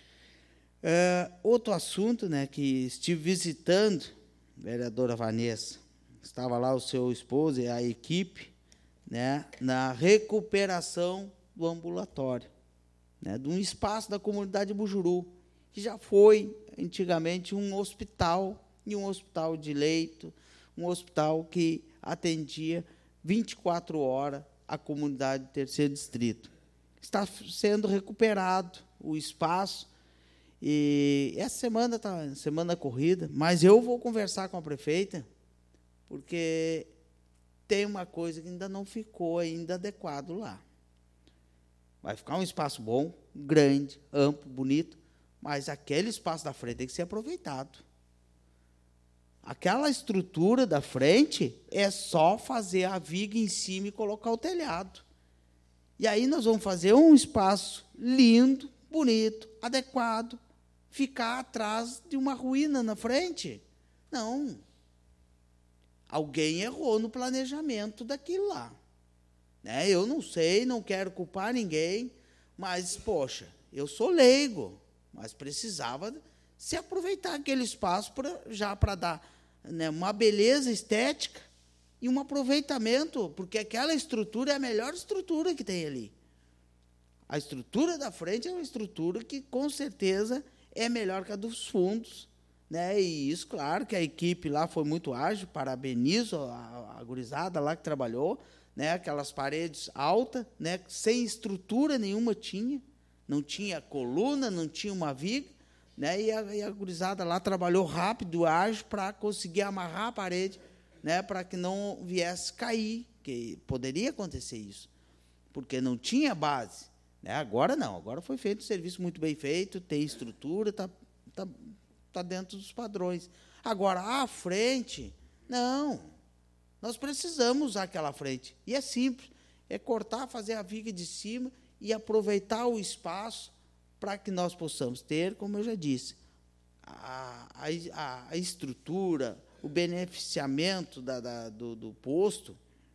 É, outro assunto, né, que estive visitando, vereadora Vanessa, estava lá o seu esposo e a equipe, né, na recuperação do ambulatório, né, de um espaço da comunidade de Bujuru, que já foi, antigamente, um hospital, e um hospital de leito, um hospital que atendia vinte e quatro horas a comunidade do Terceiro Distrito. Está sendo recuperado o espaço, e essa semana está semana corrida, mas eu vou conversar com a prefeita, porque tem uma coisa que ainda não ficou ainda adequado lá. Vai ficar um espaço bom, grande, amplo, bonito, mas aquele espaço da frente tem que ser aproveitado. Aquela estrutura da frente é só fazer a viga em cima e colocar o telhado. E aí nós vamos fazer um espaço lindo, bonito, adequado, ficar atrás de uma ruína na frente? Não. Alguém errou no planejamento daquilo lá. Né? Eu não sei, não quero culpar ninguém, mas, poxa, eu sou leigo, mas precisava se aproveitar aquele espaço pra, já para dar, né, uma beleza estética e um aproveitamento, porque aquela estrutura é a melhor estrutura que tem ali. A estrutura da frente é uma estrutura que, com certeza, é melhor que a dos fundos, né? E isso, claro, que a equipe lá foi muito ágil, parabenizo a, a gurizada lá que trabalhou, né? Aquelas paredes altas, né? Sem estrutura nenhuma tinha, não tinha coluna, não tinha uma viga, né? E a, e a gurizada lá trabalhou rápido, ágil, para conseguir amarrar a parede, né? Para que não viesse cair, que poderia acontecer isso, porque não tinha base. Né? Agora não, agora foi feito um serviço muito bem feito, tem estrutura, está tá, tá dentro dos padrões. Agora, à frente, não. Nós precisamos usar aquela frente. E é simples, é cortar, fazer a viga de cima e aproveitar o espaço para que nós possamos ter, como eu já disse, a, a, a estrutura, o beneficiamento da, da, do, do posto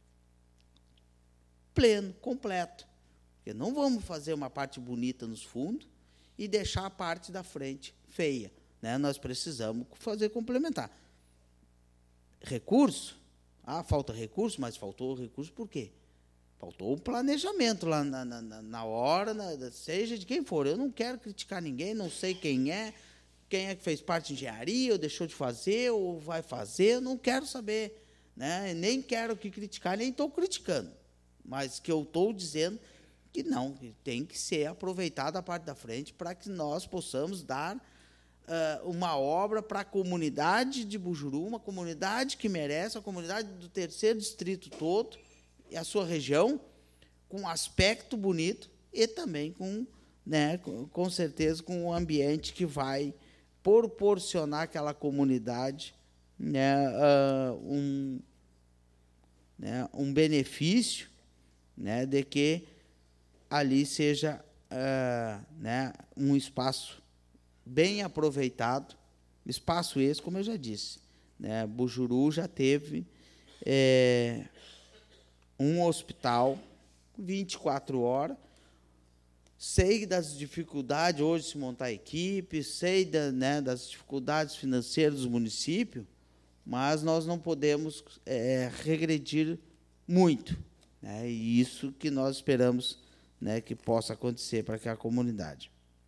pleno, completo. Porque não vamos fazer uma parte bonita nos fundos e deixar a parte da frente feia. Né? Nós precisamos fazer complementar. Recurso? Ah, falta recurso, mas faltou recurso por quê? Faltou o planejamento lá na, na, na hora, na, seja de quem for. Eu não quero criticar ninguém, não sei quem é, quem é que fez parte de engenharia, ou deixou de fazer, ou vai fazer, eu não quero saber. Né? Nem quero que criticar, nem estou criticando. Mas que eu estou dizendo que não, que tem que ser aproveitada a parte da frente para que nós possamos dar uh, uma obra para a comunidade de Bujuru, uma comunidade que merece, a comunidade do terceiro distrito todo, e a sua região, com um aspecto bonito e também com, né, com, com certeza, com um ambiente que vai proporcionar àquela comunidade, né, uh, um, né, um benefício, né, de que ali seja uh, né, um espaço bem aproveitado, espaço esse, como eu já disse, né, Bujuru já teve é, um hospital vinte e quatro horas, sei das dificuldades hoje de se montar equipe, sei da, né, das dificuldades financeiras do município, mas nós não podemos é, regredir muito, né, e isso que nós esperamos, né, que possa acontecer para aquela comunidade.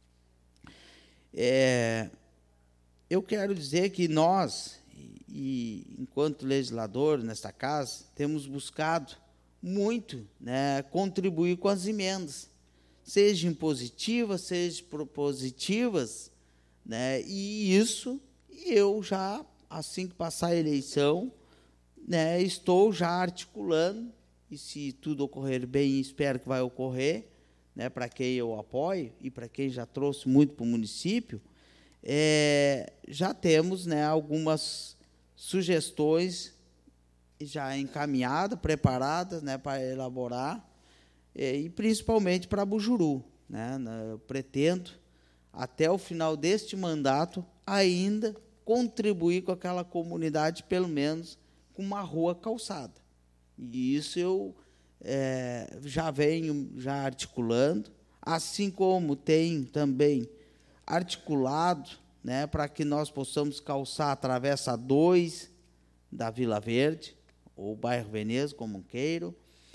É, eu quero dizer que nós, e, e, enquanto legislador nesta casa, temos buscado muito, né, contribuir com as emendas, sejam positivas, sejam propositivas, né, e isso eu já, assim que passar a eleição, né, estou já articulando, e se tudo ocorrer bem, espero que vai ocorrer, né, para quem eu apoio e para quem já trouxe muito para o município, é, já temos, né, algumas sugestões já encaminhadas, preparadas, né, para elaborar, é, e principalmente para Bujuru. Né, eu pretendo, até o final deste mandato, ainda contribuir com aquela comunidade, pelo menos com uma rua calçada. E isso eu é, já venho já articulando, assim como tem também articulado, né, para que nós possamos calçar a Travessa dois da Vila Verde, ou Bairro Veneza, como queiram,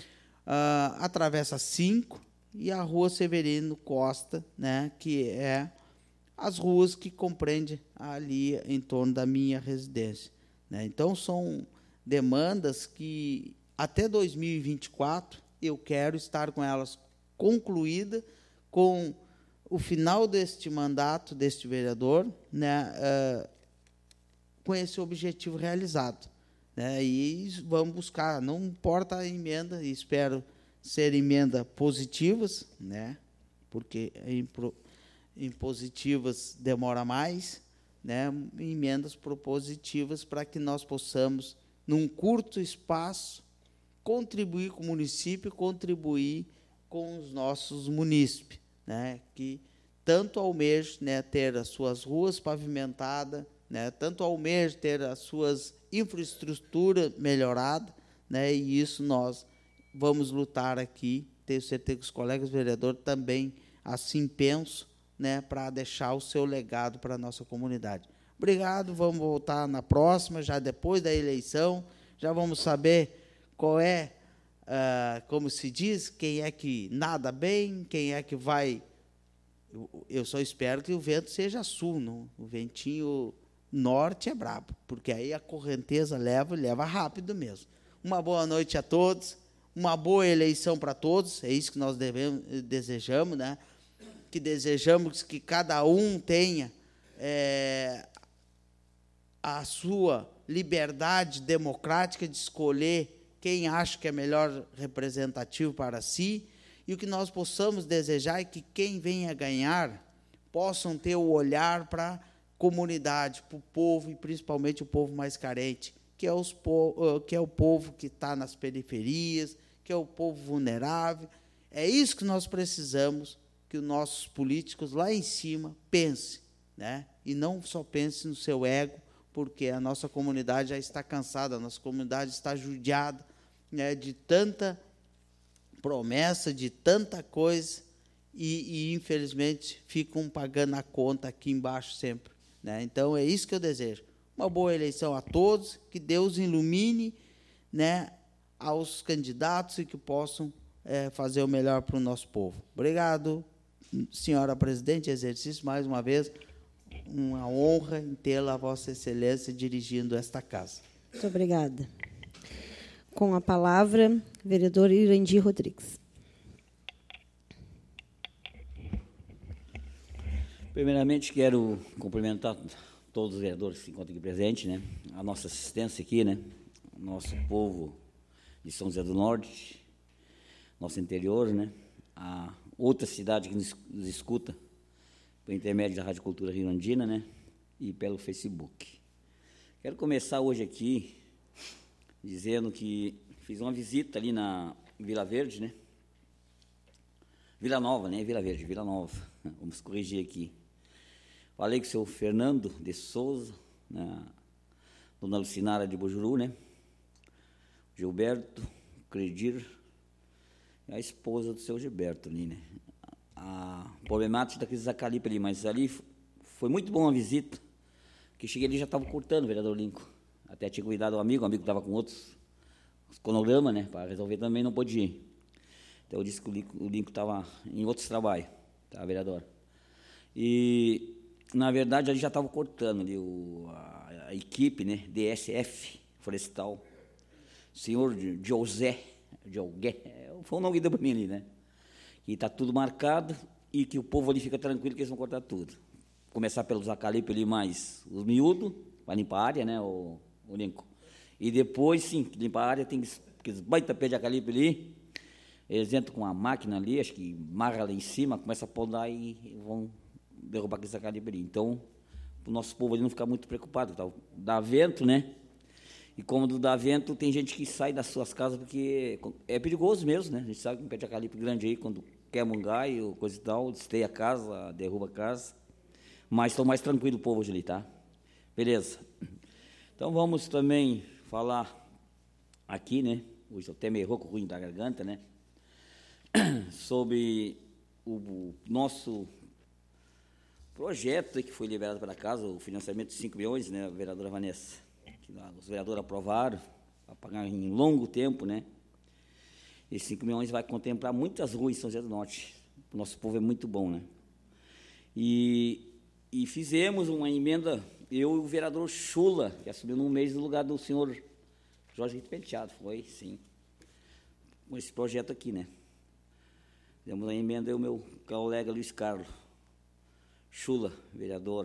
a Travessa cinco e a Rua Severino Costa, né, que é as ruas que compreendem ali em torno da minha residência. Né. Então, são demandas que até dois mil e vinte e quatro, eu quero estar com elas concluída, com o final deste mandato, deste vereador, né, uh, com esse objetivo realizado. Né, e vamos buscar, não importa a emenda, e espero ser emenda positivas, né, porque em, pro, em positivas demora mais, né, emendas propositivas para que nós possamos, num curto espaço, contribuir com o município, contribuir com os nossos munícipes, né, que tanto almejam, né, ter as suas ruas pavimentadas, né, tanto almejam ter as suas infraestruturas melhoradas, né, e isso nós vamos lutar aqui, tenho certeza que os colegas vereadores também assim pensam, né, para deixar o seu legado para a nossa comunidade. Obrigado, vamos voltar na próxima, já depois da eleição, já vamos saber qual é, uh, como se diz, quem é que nada bem, quem é que vai... Eu, eu só espero que o vento seja sul, não? O ventinho norte é brabo, porque aí a correnteza leva, leva rápido mesmo. Uma boa noite a todos, uma boa eleição para todos, é isso que nós devemos, desejamos, né? Que desejamos que cada um tenha é, a sua liberdade democrática de escolher quem acha que é melhor representativo para si, e o que nós possamos desejar é que quem venha ganhar possam ter o olhar para a comunidade, para o povo, e principalmente o povo mais carente, que é, os po que é o povo que está nas periferias, que é o povo vulnerável. É isso que nós precisamos, que os nossos políticos lá em cima pensem, né? E não só pensem no seu ego, porque a nossa comunidade já está cansada, a nossa comunidade está judiada, né, de tanta promessa, de tanta coisa, e, e, infelizmente, ficam pagando a conta aqui embaixo sempre. Né? Então, é isso que eu desejo. Uma boa eleição a todos, que Deus ilumine, né, aos candidatos e que possam é, fazer o melhor para o nosso povo. Obrigado, senhora presidente, exercício, mais uma vez. uma honra em tê-la, Vossa Excelência, dirigindo esta casa. Muito obrigada. Com a palavra, vereador Irandir Rodrigues. Primeiramente, quero cumprimentar todos os vereadores que se encontram aqui presentes, né? A nossa assistência aqui, né? Nosso povo de São José do Norte, nosso interior, né? A outra cidade que nos, nos escuta, por intermédio da Rádio Cultura Rio Andina, né? E pelo Facebook. Quero começar hoje aqui dizendo que fiz uma visita ali na Vila Verde, né? Vila Nova, né? Vila Verde, Vila Nova. Vamos corrigir aqui. Falei com o senhor Fernando de Souza, né? Dona Lucinara de Bojuru, né? Gilberto, Credir, e a esposa do seu Gilberto ali, né? A problemática daqueles Zacalipa ali, mas ali foi muito bom a visita, que cheguei ali já estava cortando, vereador Lincoln. Até tinha cuidado do amigo, o amigo estava com outros cronogramas, né? Para resolver também não podia ir. Então eu disse que o Lincoln estava em outros trabalhos, tá, vereador? E, na verdade, ali já estava cortando ali o, a, a equipe, né? D S F Florestal, senhor José, José, foi o nome que deu para mim ali, né? Que está tudo marcado e que o povo ali fica tranquilo que eles vão cortar tudo. Começar pelos acalipos ali mais os miúdos, para limpar a área, né, o, o Lincoln. E depois, sim, limpar a área, tem aqueles baita pé de acalipo ali, eles entram com a máquina ali, acho que marra lá em cima, começa a podar e vão derrubar aqueles acalipos ali. Então, o nosso povo ali não ficar muito preocupado, tá? Dá vento, né? E como dá vento, tem gente que sai das suas casas porque é perigoso mesmo, né? A gente sabe que um pé de acalipe grande aí, quando queima um galho, coisa e tal, desteia a casa, derruba a casa. Mas estão mais tranquilo o povo hoje ali, tá? Beleza. Então vamos também falar aqui, né? Hoje eu até meio rouco, ruim da garganta, né? Sobre o, o nosso projeto que foi liberado para casa, o financiamento de cinco milhões, né, vereadora Vanessa? Que lá, os vereadores aprovaram, para pagar em longo tempo, né? Esses cinco milhões vai contemplar muitas ruas em São José do Norte. O nosso povo é muito bom, né? E, e fizemos uma emenda, eu e o vereador Chula, que assumiu num mês no lugar do senhor Jorge Rito Penteado, foi, sim, com esse projeto aqui, né? Fizemos uma emenda, eu e o meu colega Luiz Carlos Chula, vereador,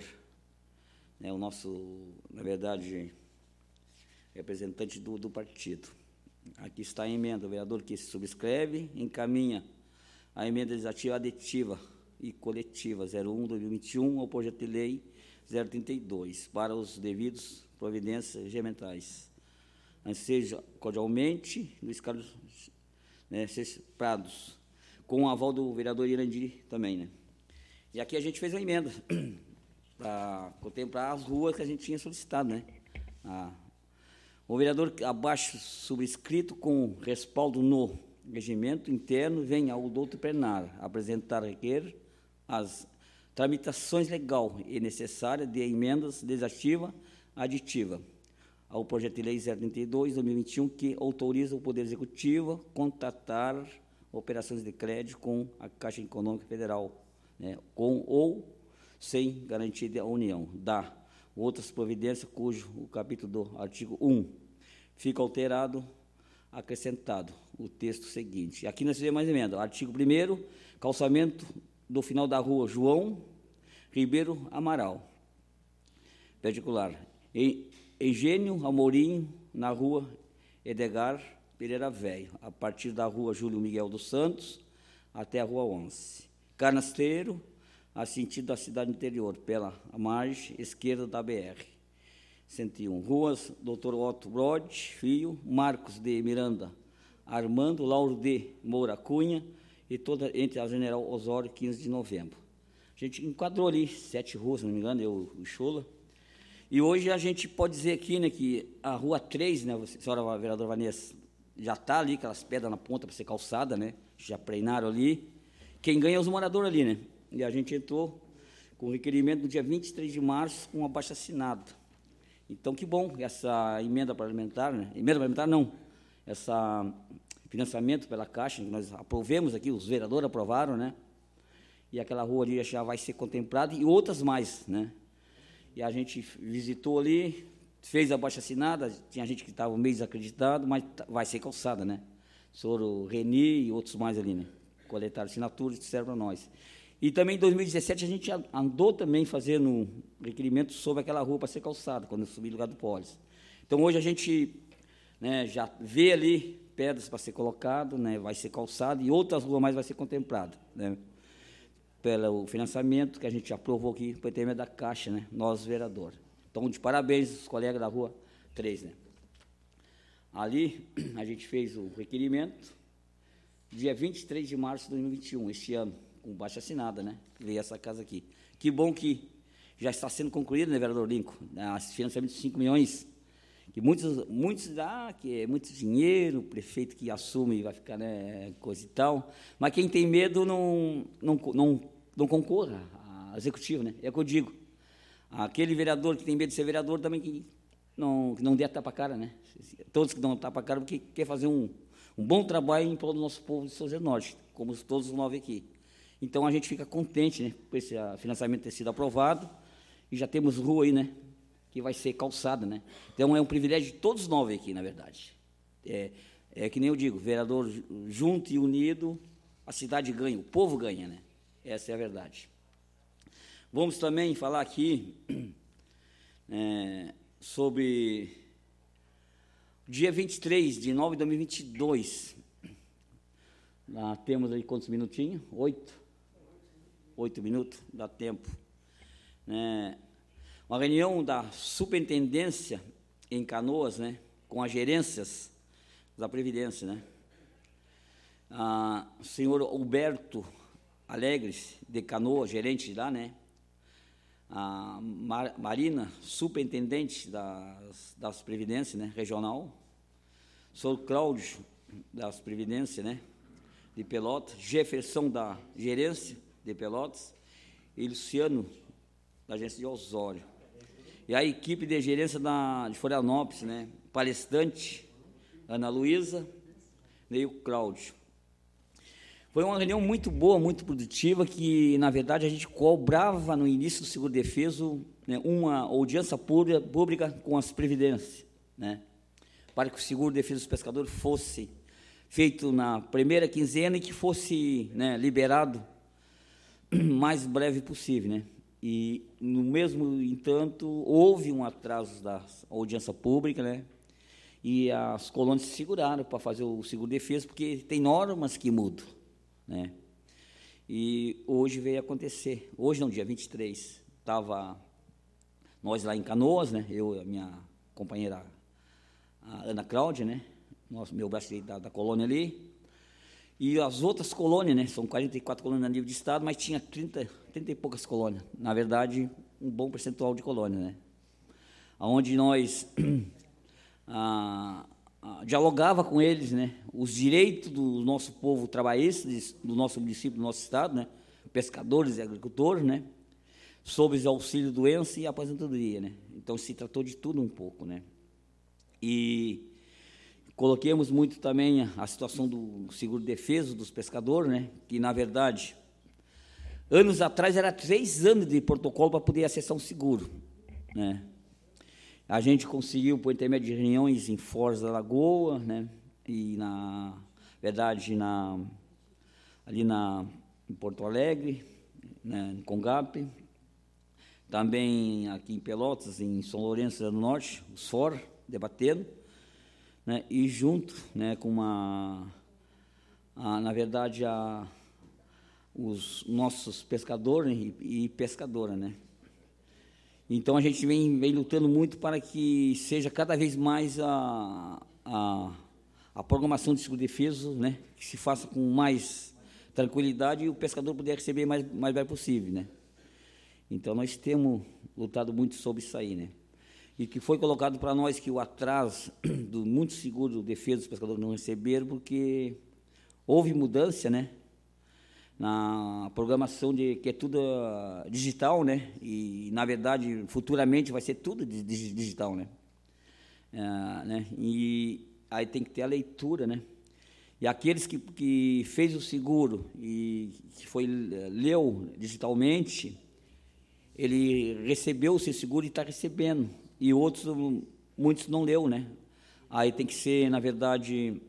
né, o nosso, na verdade, representante do, do partido. Aqui está a emenda, o vereador que se subscreve, encaminha a emenda legislativa aditiva e coletiva zero um barra dois mil e vinte e um ao projeto de lei zero trinta e dois para os devidos providências regimentais. Seja cordialmente, Luiz Carlos, né, Prados, com o aval do vereador Irandir também, né? E aqui a gente fez uma emenda para contemplar as ruas que a gente tinha solicitado, né? Ah, o vereador abaixo subscrito com respaldo no regimento interno vem ao doutor plenário apresentar requer as tramitações legal e necessárias de emendas legislativa aditiva ao projeto de lei zero trinta e dois, dois mil e vinte e um, que autoriza o Poder Executivo a contratar operações de crédito com a Caixa Econômica Federal, né, com ou sem garantia da União, dá outras providências cujo o capítulo do artigo um fica alterado, acrescentado o texto seguinte. Aqui nós fizemos mais emenda. Artigo primeiro, calçamento do final da rua João Ribeiro Amaral, particular, Eugênio Amorim, na rua Edgar Pereira Velho, a partir da rua Júlio Miguel dos Santos até a rua onze. Canasteiro, a sentido da cidade interior, pela margem esquerda da B R cento e um. Ruas doutor Otto Brod, Filho, Marcos de Miranda, Armando, Lauro de Moura Cunha, e toda entre a General Osório, quinze de novembro. A gente enquadrou ali sete ruas, se não me engano, eu e o Chula. E hoje a gente pode dizer aqui, né, que a rua três, né, a senhora vereadora Vanessa, já está ali, aquelas pedras na ponta para ser calçada, né? Já treinaram ali. Quem ganha é os moradores ali, né? E a gente entrou com o requerimento no dia vinte e três de março com um abaixo-assinado. Então, que bom essa emenda parlamentar, né? Emenda parlamentar, não. Essa financiamento pela Caixa, que nós aprovemos aqui, os vereadores aprovaram, né? E aquela rua ali já vai ser contemplada e outras mais, né? e a gente visitou ali, fez a abaixo-assinada, tinha gente que estava meio desacreditado, mas vai ser calçada, né? O senhor Reni e outros mais ali, né? Coletaram assinaturas e disseram para nós. E também em dois mil e dezessete a gente andou também fazendo requerimento sobre aquela rua para ser calçada, quando eu subi no lugar do Polis. Então hoje a gente, né, já vê ali pedras para ser colocado, né, vai ser calçado e outras ruas mais vai ser contemplada, né, pelo financiamento que a gente aprovou aqui por intermédio da Caixa, né, nós vereadores. Então, de parabéns os colegas da rua três, né. Ali a gente fez o requerimento dia vinte e três de março de dois mil e vinte e um, este ano, com baixa assinada, né? Veio essa casa aqui. Que bom que já está sendo concluído, né, vereador Lincoln? Esse financiamento de cinco milhões, que muitos, muitos dá, que é muito dinheiro, o prefeito que assume vai ficar, né, coisa e tal, mas quem tem medo não, não, não, não concorra a executivo, né? É o que eu digo. Aquele vereador que tem medo de ser vereador também que não, que não dê tapa a cara, né? Todos que dão tapa a cara porque quer fazer um, um bom trabalho em prol do nosso povo de São José do Norte, como todos os nove aqui. Então, a gente fica contente, né, por esse financiamento ter sido aprovado, e já temos rua aí, né, que vai ser calçada, né. Então, é um privilégio de todos nove aqui, na verdade. É, é que nem eu digo, vereador junto e unido, a cidade ganha, o povo ganha, né. Essa é a verdade. Vamos também falar aqui é, sobre dia vinte e três de nove de dois mil e vinte e dois. Lá temos aí quantos minutinhos? Oito. Oito minutos, dá tempo. É, uma reunião da superintendência em Canoas, né, com as gerências da Previdência, né. Ah, o senhor Alberto Alegres, de Canoas, gerente lá, né. A Mar, Marina, superintendente das, das Previdências, né, regional. O senhor Cláudio, das Previdências, né, de Pelotas. Jefferson, da gerência de Pelotas, e Luciano, da agência de Osório. E a equipe de gerência da, de Florianópolis, né? Palestrante, Ana Luísa, e o Cláudio. Foi uma reunião muito boa, muito produtiva, que, na verdade, a gente cobrava no início do seguro-defeso, né, uma audiência pública, pública com as previdências, né, para que o seguro-defeso dos pescadores fosse feito na primeira quinzena e que fosse, né, liberado mais breve possível, né? E, no mesmo entanto, houve um atraso da audiência pública, né? E as colônias se seguraram para fazer o seguro-defesa, porque tem normas que mudam, né? E hoje veio acontecer. Hoje, no dia vinte e três, estava nós lá em Canoas, né? Eu e a minha companheira, a Ana Cláudia, né? Nosso, meu braço direito da, da colônia ali. E as outras colônias, né, são quarenta e quatro colônias a nível de estado, mas tinha trinta, trinta e poucas colônias. Na verdade, um bom percentual de colônias, né? Onde nós ah, ah, dialogava com eles, né, os direitos do nosso povo trabalhista, do nosso município, do nosso estado, né, pescadores e agricultores, né, sobre os auxílios doença e aposentadoria, né? Então se tratou de tudo um pouco, né? E coloquemos muito também a, a situação do seguro-defeso dos pescadores, né, que, na verdade, anos atrás era três anos de protocolo para poder acessar um seguro, né. A gente conseguiu, por intermédio de reuniões em Foz da Lagoa, né, e, na verdade, na, ali na, em Porto Alegre, né, em Congap, também aqui em Pelotas, em São Lourenço do Norte, os F O R, debatendo, né, e junto, né, com uma, a, na verdade, a, os nossos pescadores e, e pescadoras, né. Então, a gente vem, vem lutando muito para que seja cada vez mais a, a, a programação de seguro-defeso, né, que se faça com mais tranquilidade e o pescador puder receber mais, mais breve possível, né. Então, nós temos lutado muito sobre isso aí, né. E que foi colocado para nós que o atraso do muito seguro defesa dos pescadores não receberam, porque houve mudança, né, na programação de que é tudo uh, digital, né, e na verdade futuramente vai ser tudo digital, né, uh, né, e aí tem que ter a leitura, né, e aqueles que que fez o seguro e que foi leu digitalmente, ele recebeu o seu seguro e está recebendo, e outros, muitos não leu, né? Aí tem que ser, na verdade,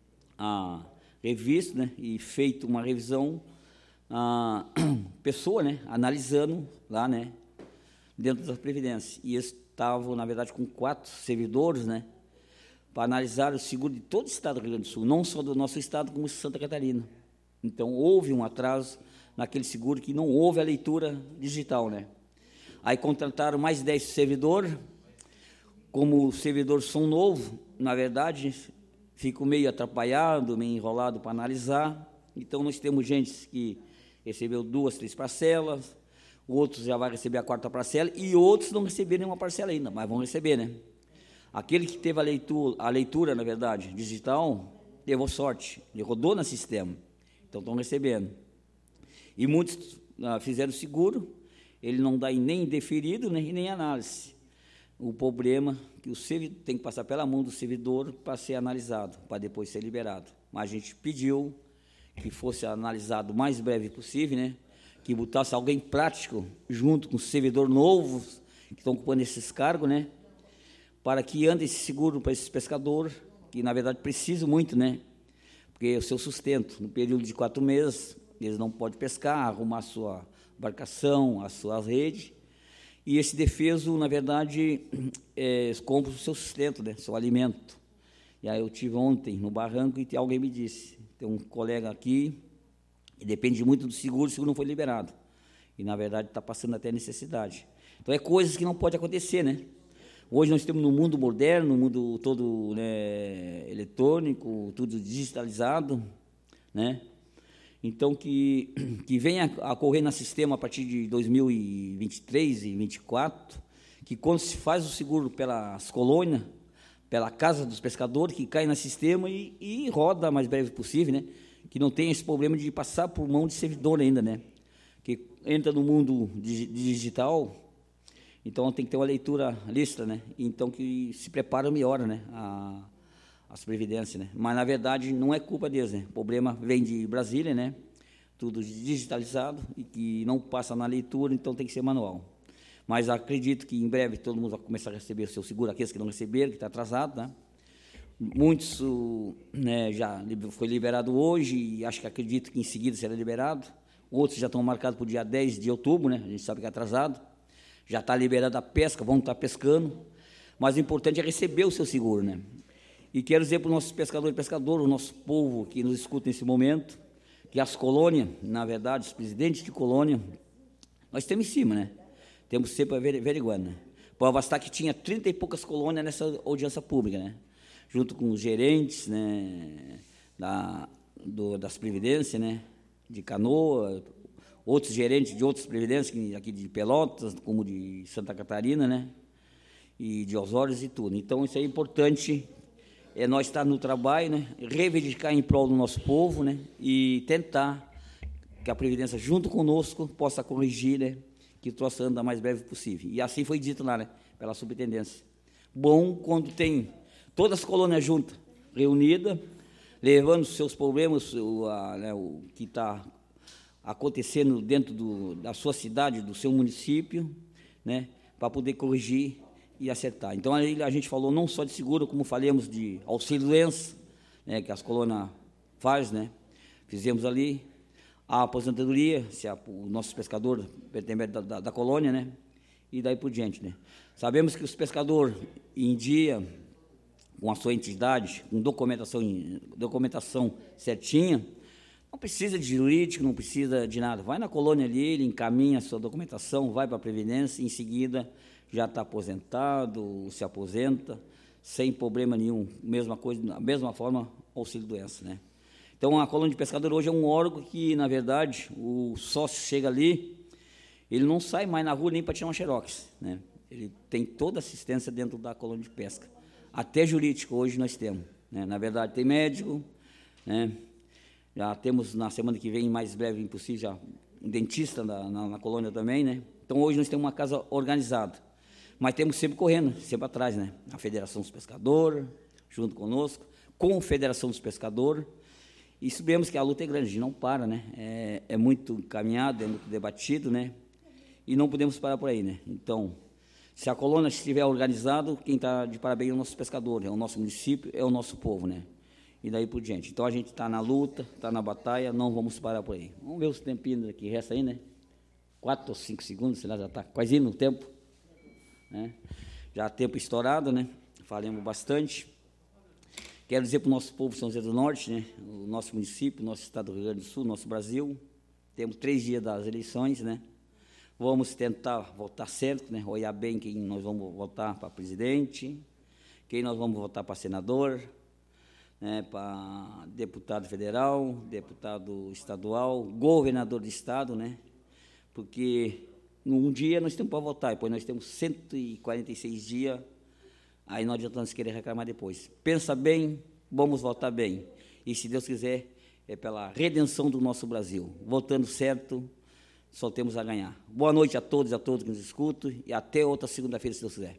a revisto, né, e feito uma revisão, a pessoa, né, analisando lá, né, dentro da Previdência. E eles estavam, na verdade, com quatro servidores, né, para analisar o seguro de todo o estado do Rio Grande do Sul, não só do nosso estado, como de Santa Catarina. Então, houve um atraso naquele seguro, que não houve a leitura digital, né. Aí contrataram mais dez servidores, como os servidores são novos, na verdade, fico meio atrapalhado, meio enrolado para analisar. Então, nós temos gente que recebeu duas, três parcelas, outros já vai receber a quarta parcela, e outros não receberam nenhuma parcela ainda, mas vão receber, né? Aquele que teve a leitura, a leitura, na verdade, digital, levou sorte, ele rodou no sistema, então estão recebendo. E muitos ah, fizeram seguro, ele não dá nem indeferido, nem, nem análise. O problema é que o servidor tem que passar pela mão do servidor para ser analisado, para depois ser liberado. Mas a gente pediu que fosse analisado o mais breve possível, né? Que botasse alguém prático junto com o servidor novo que estão ocupando esses cargos, né? Para que ande esse seguro para esses pescadores, que na verdade precisam muito, né? Porque é o seu sustento. No período de quatro meses, eles não podem pescar, arrumar a sua embarcação, as suas redes. E esse defeso, na verdade, é, compra o seu sustento, né, seu alimento. E aí eu tive ontem no barranco e alguém me disse, tem um colega aqui, e depende muito do seguro, o seguro não foi liberado. E, na verdade, está passando até necessidade. Então, é coisas que não pode acontecer, né? Hoje nós temos no mundo moderno, no mundo todo, né, eletrônico, tudo digitalizado, né? Então, que, que venha a ocorrer no sistema a partir de dois mil e vinte e três e vinte e quatro, que quando se faz o seguro pelas colônias, pela casa dos pescadores, que cai no sistema e, e roda o mais breve possível, né? Que não tenha esse problema de passar por mão de servidor ainda, né? Que entra no mundo digital, então tem que ter uma leitura lista, né? Então, que se prepara melhor, né? A, as previdências, né? Mas, na verdade, não é culpa deles, né? O problema vem de Brasília, né? Tudo digitalizado e que não passa na leitura, então tem que ser manual. Mas acredito que em breve todo mundo vai começar a receber o seu seguro, aqueles que não receberam, que está atrasado, né? Muitos, né, já foi liberado hoje e acho que acredito que em seguida será liberado. Outros já estão marcados para o dia dez de outubro, né? A gente sabe que é atrasado. Já está liberada a pesca, vão estar pescando. Mas o importante é receber o seu seguro, né? E quero dizer para os nossos pescadores e pescadoras, o nosso povo que nos escuta nesse momento, que as colônias, na verdade, os presidentes de colônia, nós temos em cima, né? Temos sempre averiguando, né? Para bastar que tinha trinta e poucas colônias nessa audiência pública, né? Junto com os gerentes, né, da, do, das previdências, né, de Canoa, outros gerentes de outras previdências, aqui de Pelotas, como de Santa Catarina, né, e de Osório e tudo. Então, isso é importante, é nós estar no trabalho, né, reivindicar em prol do nosso povo, né, e tentar que a previdência, junto conosco, possa corrigir, né, que o troço anda o mais breve possível. E assim foi dito lá, né, pela subintendência. Bom quando tem todas as colônias juntas, reunidas, levando os seus problemas, o, a, né, o que está acontecendo dentro do, da sua cidade, do seu município, né, para poder corrigir e acertar. Então, aí a gente falou não só de seguro, como falamos de auxílio-doença, né, que as colônias fazem, né, fizemos ali, a aposentadoria, se a, o nosso pescador pertence da, da, da colônia, né, e daí por diante, né. Sabemos que os pescadores, em dia, com a sua entidade, com documentação, documentação certinha, não precisa de jurídico, não precisa de nada. Vai na colônia ali, ele encaminha a sua documentação, vai para a Previdência, em seguida já está aposentado, se aposenta, sem problema nenhum. Mesma coisa, da mesma forma, auxílio-doença, né? Então, a colônia de pescador hoje é um órgão que, na verdade, o sócio chega ali, ele não sai mais na rua nem para tirar uma xerox, né? Ele tem toda a assistência dentro da colônia de pesca. Até jurídico hoje nós temos, né? Na verdade, tem médico, né? Já temos, na semana que vem, mais breve impossível, já um dentista na, na, na colônia também, né? Então, hoje nós temos uma casa organizada, mas temos sempre correndo, sempre atrás, né? A Federação dos Pescadores, junto conosco, com a Federação dos Pescadores, e sabemos que a luta é grande, a gente não para, né? É, é muito caminhado, é muito debatido, né? e não podemos parar por aí, né? Então, se a colônia estiver organizado, quem está de parabéns é o nosso pescador, é o nosso município, é o nosso povo, né? E daí por diante. Então, a gente está na luta, está na batalha, não vamos parar por aí. Vamos ver os tempinhos que resta aí, né? Quatro ou cinco segundos, sei lá, já está quase indo o tempo. Né? Já tempo estourado, né? Falamos bastante. Quero dizer para o nosso povo São José do Norte, né? O nosso município, nosso estado do Rio Grande do Sul, nosso Brasil, temos três dias das eleições, né? Vamos tentar votar certo, né? Olhar bem quem nós vamos votar para presidente, quem nós vamos votar para senador, né? Para deputado federal, deputado estadual, governador de estado, né? Porque num dia nós temos para votar, depois nós temos cento e quarenta e seis dias. Aí não adianta nós querer reclamar depois. Pensa bem, vamos votar bem. E, se Deus quiser, é pela redenção do nosso Brasil. Votando certo, só temos a ganhar. Boa noite a todos e a todos que nos escutam e até outra segunda-feira, se Deus quiser.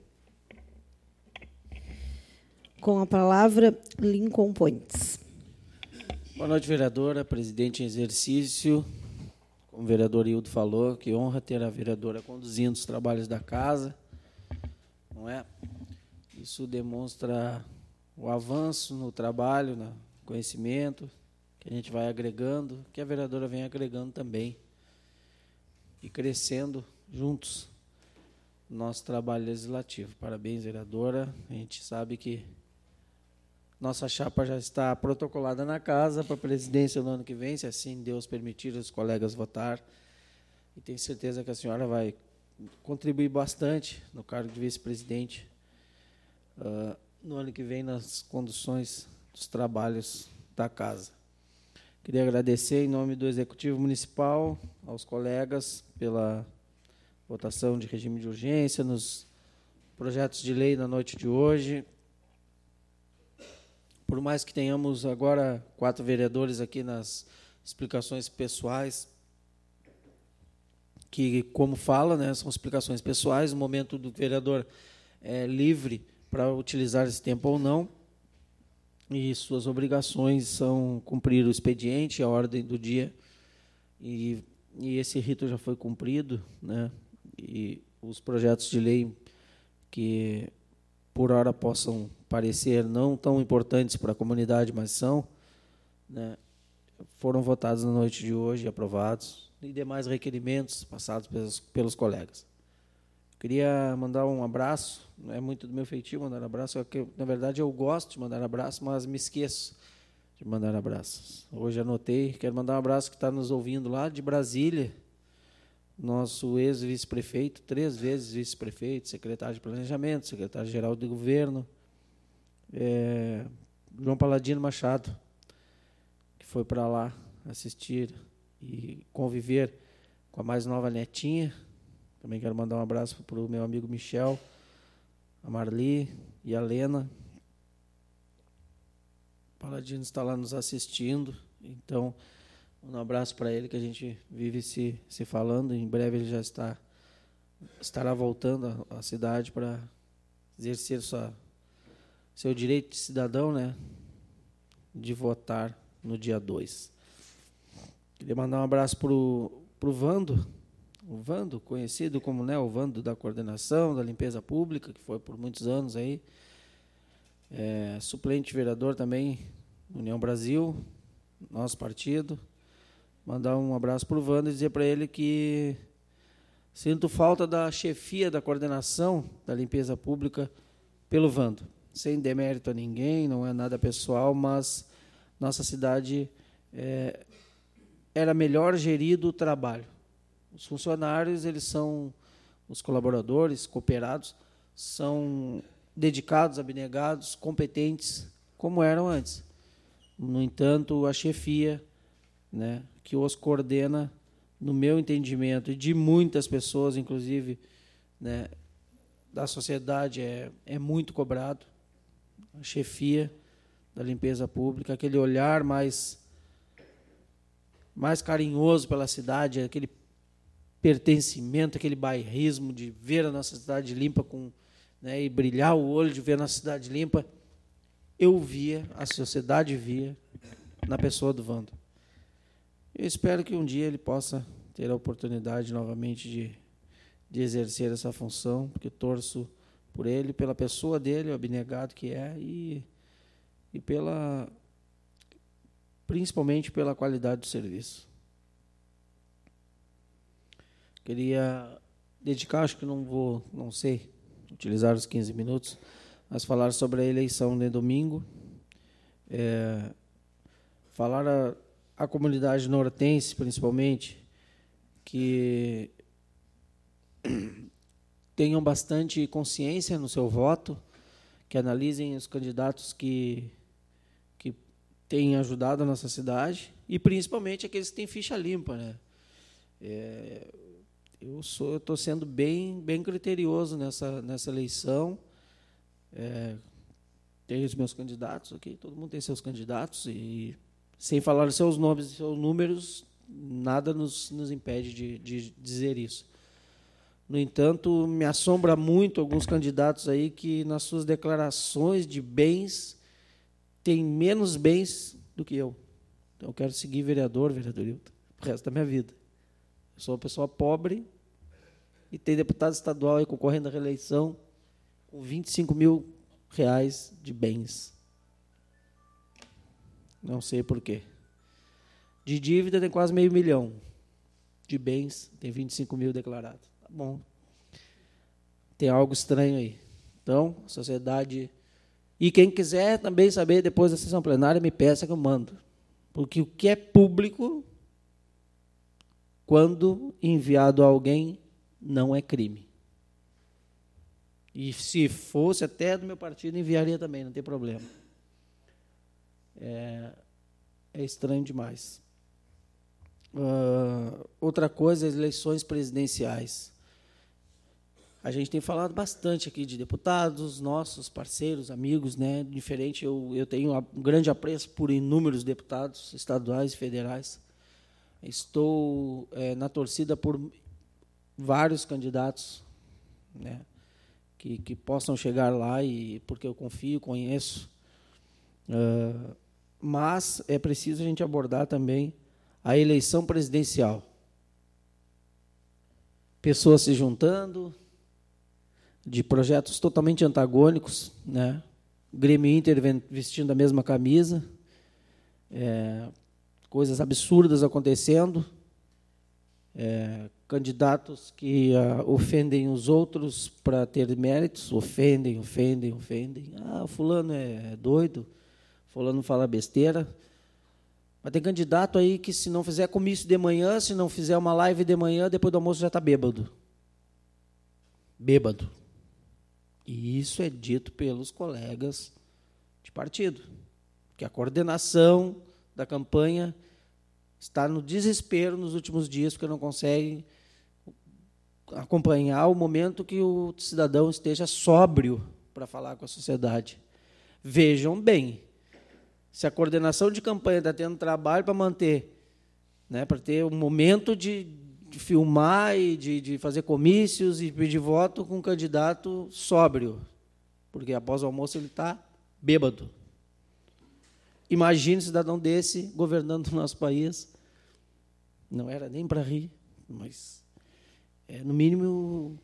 Com a palavra, Lincoln Pontes. Boa noite, vereadora, presidente em exercício. Como o vereador Hildo falou, que honra ter a vereadora conduzindo os trabalhos da casa, não é? Isso demonstra o avanço no trabalho, no conhecimento, que a gente vai agregando, que a vereadora vem agregando também, e crescendo juntos no nosso trabalho legislativo. Parabéns, vereadora. A gente sabe que nossa chapa já está protocolada na casa para a presidência no ano que vem, se assim Deus permitir os colegas votar, e tenho certeza que a senhora vai contribuir bastante no cargo de vice-presidente, Uh, no ano que vem, nas conduções dos trabalhos da casa. Queria agradecer, em nome do Executivo Municipal, aos colegas pela votação de regime de urgência nos projetos de lei na noite de hoje. Por mais que tenhamos agora quatro vereadores aqui nas explicações pessoais, que, como fala, né, são explicações pessoais, no momento do vereador é livre para utilizar esse tempo ou não, e suas obrigações são cumprir o expediente, a ordem do dia, e, e esse rito já foi cumprido, né? E os projetos de lei que, por hora, possam parecer não tão importantes para a comunidade, mas são, né, foram votados na noite de hoje e aprovados, e demais requerimentos passados pelos, pelos colegas. Queria mandar um abraço, não é muito do meu feitio mandar abraço, é que, na verdade, eu gosto de mandar abraço, mas me esqueço de mandar abraços. Hoje anotei, quero mandar um abraço que está nos ouvindo lá de Brasília, nosso ex-vice-prefeito, três vezes vice-prefeito, secretário de Planejamento, secretário-geral de Governo, é, João Paladino Machado, que foi para lá assistir e conviver com a mais nova netinha. Também quero mandar um abraço para o meu amigo Michel, a Marli e a Lena. O Paladino está lá nos assistindo, então, um abraço para ele, que a gente vive se, se falando. Em breve ele já está, estará voltando à, à cidade para exercer sua, seu direito de cidadão, né, de votar no dia dois. Queria mandar um abraço para o Vando, o Vando, conhecido como, né, o Vando da coordenação, da limpeza pública, que foi por muitos anos aí, é, suplente vereador também, União Brasil, nosso partido. Mandar um abraço para o Vando e dizer para ele que sinto falta da chefia da coordenação da limpeza pública pelo Vando. Sem demérito a ninguém, não é nada pessoal, mas nossa cidade é, era melhor gerido o trabalho. Os funcionários, eles são, os colaboradores, cooperados, são dedicados, abnegados, competentes, como eram antes. No entanto, a chefia, né, que os coordena, no meu entendimento, e de muitas pessoas, inclusive, né, da sociedade, é, é muito cobrado. A chefia da limpeza pública, aquele olhar mais, mais carinhoso pela cidade, aquele pertencimento, aquele bairrismo de ver a nossa cidade limpa com, né, e brilhar o olho de ver a nossa cidade limpa, eu via, a sociedade via, na pessoa do Vando. Eu espero que um dia ele possa ter a oportunidade novamente de de exercer essa função, porque torço por ele, pela pessoa dele, o abnegado que é, e, e pela, principalmente pela qualidade do serviço. Queria dedicar, acho que não vou, não sei, utilizar os quinze minutos, mas falar sobre a eleição de domingo, é, falar a, a comunidade nortense, principalmente, que tenham bastante consciência no seu voto, que analisem os candidatos que, que têm ajudado a nossa cidade, e principalmente aqueles que têm ficha limpa, né? É, eu sou, estou sendo bem, bem criterioso nessa, nessa eleição. É, tenho os meus candidatos aqui, todo mundo tem seus candidatos, e sem falar seus nomes e seus números, nada nos, nos impede de, de dizer isso. No entanto, me assombra muito alguns candidatos aí que, nas suas declarações de bens, têm menos bens do que eu. Então, eu quero seguir vereador, vereador Hilton, o resto da minha vida. Eu sou uma pessoa pobre e tem deputado estadual aí concorrendo à reeleição com vinte e cinco mil reais de bens. Não sei por quê. De dívida tem quase meio milhão. De bens tem vinte e cinco mil declarados. Tá bom. Tem algo estranho aí. Então, a sociedade... E quem quiser também saber, depois da sessão plenária, me peça que eu mando. Porque o que é público, quando enviado a alguém, não é crime. E se fosse até do meu partido, enviaria também, não tem problema. É, é estranho demais. Uh, outra coisa, as eleições presidenciais. A gente tem falado bastante aqui de deputados, nossos parceiros, amigos, né? Diferente, eu, eu tenho um grande apreço por inúmeros deputados estaduais e federais. Estou é, na torcida por vários candidatos, né? Que, que possam chegar lá, e porque eu confio, conheço. Uh, mas é preciso a gente abordar também a eleição presidencial. Pessoas se juntando, de projetos totalmente antagônicos, né? Grêmio e Inter vestindo a mesma camisa, é, coisas absurdas acontecendo, é, candidatos que ah, ofendem os outros para ter méritos, ofendem, ofendem, ofendem. Ah, o fulano é doido, fulano fala besteira. Mas tem candidato aí que, se não fizer comício de manhã, se não fizer uma live de manhã, depois do almoço já está bêbado. Bêbado. E isso é dito pelos colegas de partido, que a coordenação da campanha está no desespero nos últimos dias, porque não consegue acompanhar o momento que o cidadão esteja sóbrio para falar com a sociedade. Vejam bem, se a coordenação de campanha está tendo trabalho para manter, né, para ter um momento de, de filmar e de, de fazer comícios e pedir voto com um candidato sóbrio, porque após o almoço ele está bêbado. Imagine um cidadão desse governando o nosso país. Não era nem para rir, mas é, no mínimo,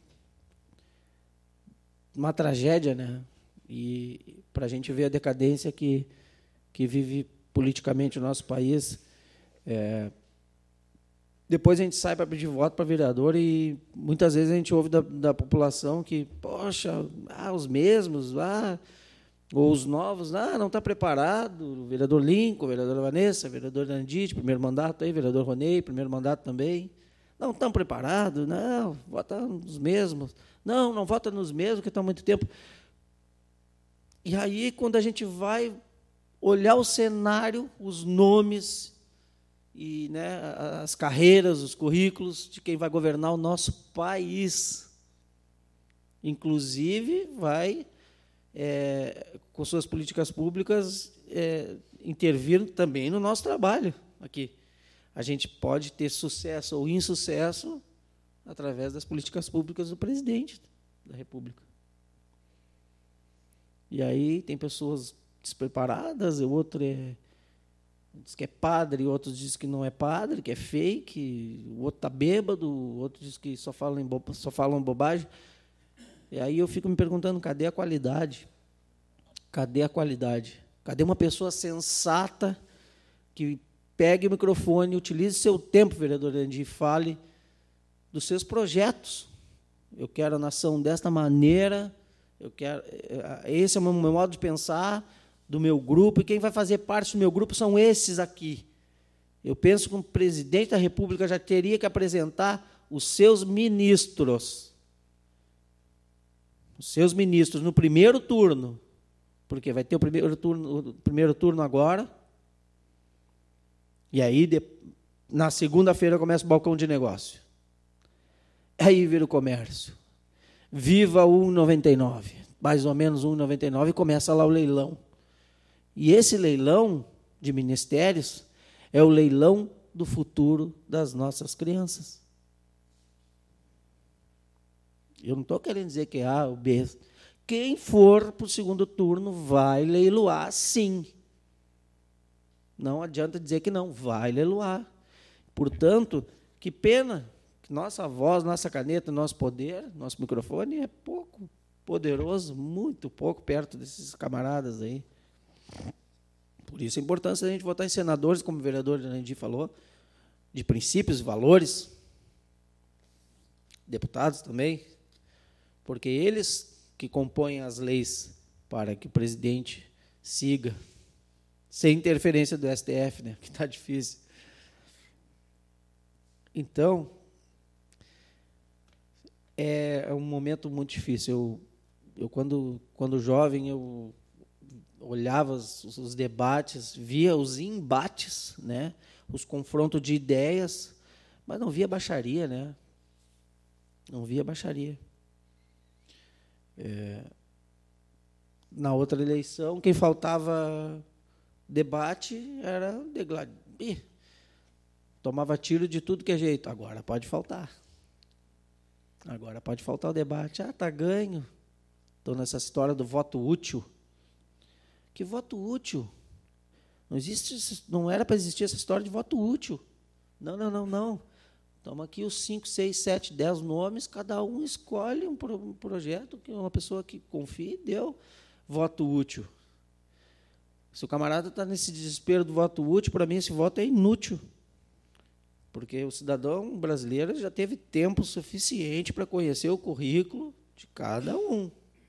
uma tragédia, né? E para a gente ver a decadência que, que vive politicamente o nosso país. É, depois a gente sai para pedir voto para vereador e muitas vezes a gente ouve da, da população que, poxa, ah, os mesmos, ah, ou os novos, ah, não está preparado, o vereador Lincoln, a vereadora Vanessa, o vereador Nandite, primeiro mandato aí, vereador Ronei, primeiro mandato também. Não estão preparados, não, vota nos mesmos. Não, não vota nos mesmos, que estão há muito tempo. E aí, quando a gente vai olhar o cenário, os nomes, e, né, as carreiras, os currículos de quem vai governar o nosso país, inclusive vai, é, com suas políticas públicas, é, intervir também no nosso trabalho aqui. A gente pode ter sucesso ou insucesso através das políticas públicas do presidente da República. E aí tem pessoas despreparadas, o outro é, Diz que é padre, outros dizem que não é padre, que é fake, o outro está bêbado, o outro diz que só falam, só falam bobagem. E aí eu fico me perguntando, cadê a qualidade? Cadê a qualidade? Cadê uma pessoa sensata que pegue o microfone, utilize seu tempo, vereador Andy, e fale dos seus projetos? Eu quero a nação desta maneira, eu quero, esse é o meu, meu modo de pensar, do meu grupo, e quem vai fazer parte do meu grupo são esses aqui. Eu penso que o presidente da República já teria que apresentar os seus ministros. Os seus ministros no primeiro turno, porque vai ter o primeiro turno, o primeiro turno agora, e aí, de, na segunda-feira, começa o balcão de negócio. Aí vira o comércio. Viva um e noventa e nove, mais ou menos um e noventa e nove, e começa lá o leilão. E esse leilão de ministérios é o leilão do futuro das nossas crianças. Eu não estou querendo dizer que é A ou B. Quem for para o segundo turno vai leiloar, sim. Não adianta dizer que não, vai leiloar. Portanto, que pena que nossa voz, nossa caneta, nosso poder, nosso microfone é pouco poderoso, muito pouco perto desses camaradas aí. Por isso a importância da gente votar em senadores, como o vereador Andy falou, de princípios e valores, deputados também, porque eles que compõem as leis para que o presidente siga, sem interferência do S T F, né, que está difícil. Então, é um momento muito difícil. Eu, eu quando, quando jovem, eu olhava os, os debates, via os embates, né, os confrontos de ideias, mas não via baixaria, né? Não via baixaria. É, na outra eleição, quem faltava debate era degla... Ih, tomava tiro de tudo que é jeito. Agora pode faltar. Agora pode faltar o debate. Ah, está ganho. Estou nessa história do voto útil. Que voto útil? Não existe, não era para existir essa história de voto útil. Não, não, não, não. Toma aqui os cinco, seis, sete, dez nomes, cada um escolhe um, pro, um projeto que uma pessoa que confie deu voto útil. Se o camarada está nesse desespero do voto útil, para mim esse voto é inútil. Porque o cidadão brasileiro já teve tempo suficiente para conhecer o currículo de cada um.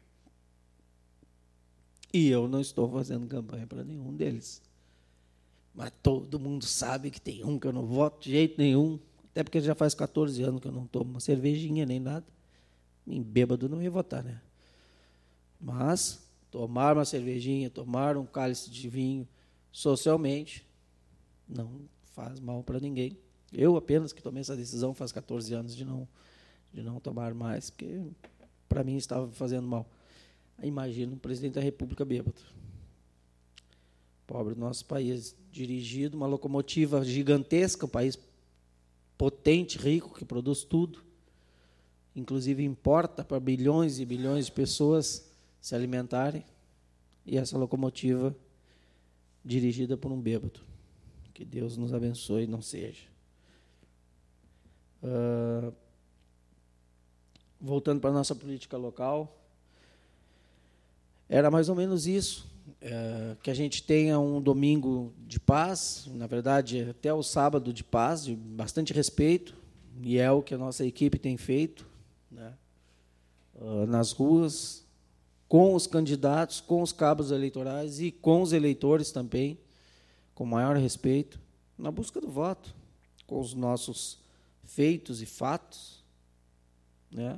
E eu não estou fazendo campanha para nenhum deles. Mas todo mundo sabe que tem um que eu não voto de jeito nenhum, até porque já faz quatorze anos que eu não tomo uma cervejinha nem nada. Nem bêbado não ia votar, né? Mas tomar uma cervejinha, tomar um cálice de vinho, socialmente, não faz mal para ninguém. Eu apenas que tomei essa decisão faz quatorze anos de não, de não tomar mais, porque para mim estava fazendo mal. Imagina um presidente da República bêbado. Pobre do nosso país, dirigido, uma locomotiva gigantesca, um país potente, rico, que produz tudo, inclusive importa para bilhões e bilhões de pessoas se alimentarem, e essa locomotiva dirigida por um bêbado. Que Deus nos abençoe e não seja. Uh, voltando para a nossa política local, era mais ou menos isso, é, que a gente tenha um domingo de paz, na verdade, até o sábado de paz, de bastante respeito, e é o que a nossa equipe tem feito, né, uh, nas ruas, com os candidatos, com os cabos eleitorais e com os eleitores também, com maior respeito, na busca do voto, com os nossos feitos e fatos, né,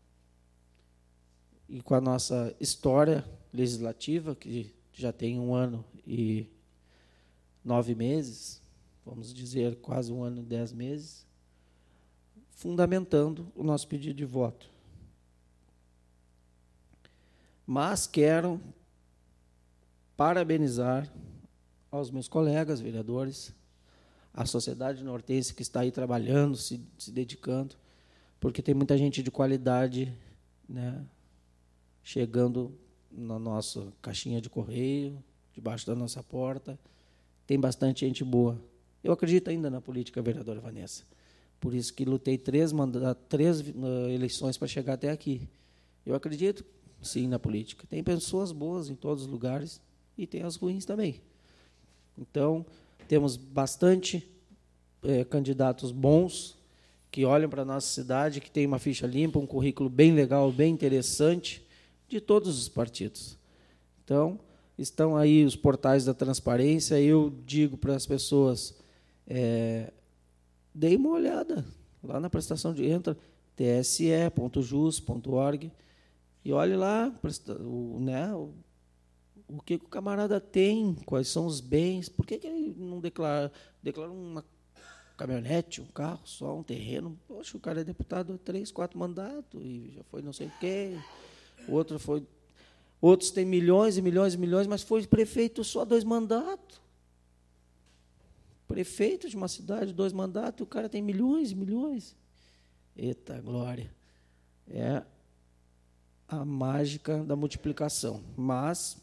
e com a nossa história legislativa, que já tem um ano e nove meses, vamos dizer, quase um ano e dez meses, fundamentando o nosso pedido de voto. Mas quero parabenizar aos meus colegas vereadores, à sociedade nortense que está aí trabalhando, se, se dedicando, porque tem muita gente de qualidade, né, chegando na nossa caixinha de correio, debaixo da nossa porta, tem bastante gente boa. Eu acredito ainda na política, vereadora Vanessa. Por isso que lutei três, manda, três uh, eleições para chegar até aqui. Eu acredito, sim, na política. Tem pessoas boas em todos os lugares e tem as ruins também. Então, temos bastante eh, candidatos bons que olham para a nossa cidade, que tem uma ficha limpa, um currículo bem legal, bem interessante, de todos os partidos. Então, estão aí os portais da transparência. Eu digo para as pessoas, é, deem uma olhada lá na prestação de entra, t s e ponto jus ponto org, e olhe lá o, né, o, o que o camarada tem, quais são os bens, por que, que ele não declara, declara uma caminhonete, um carro só, um terreno? Poxa, o cara é deputado há três, quatro mandatos, e já foi não sei o quê, o outro foi... Outros têm milhões e milhões e milhões, mas foi prefeito só dois mandatos. Prefeito de uma cidade, dois mandatos, o cara tem milhões e milhões. Eita, glória. É a mágica da multiplicação. Mas,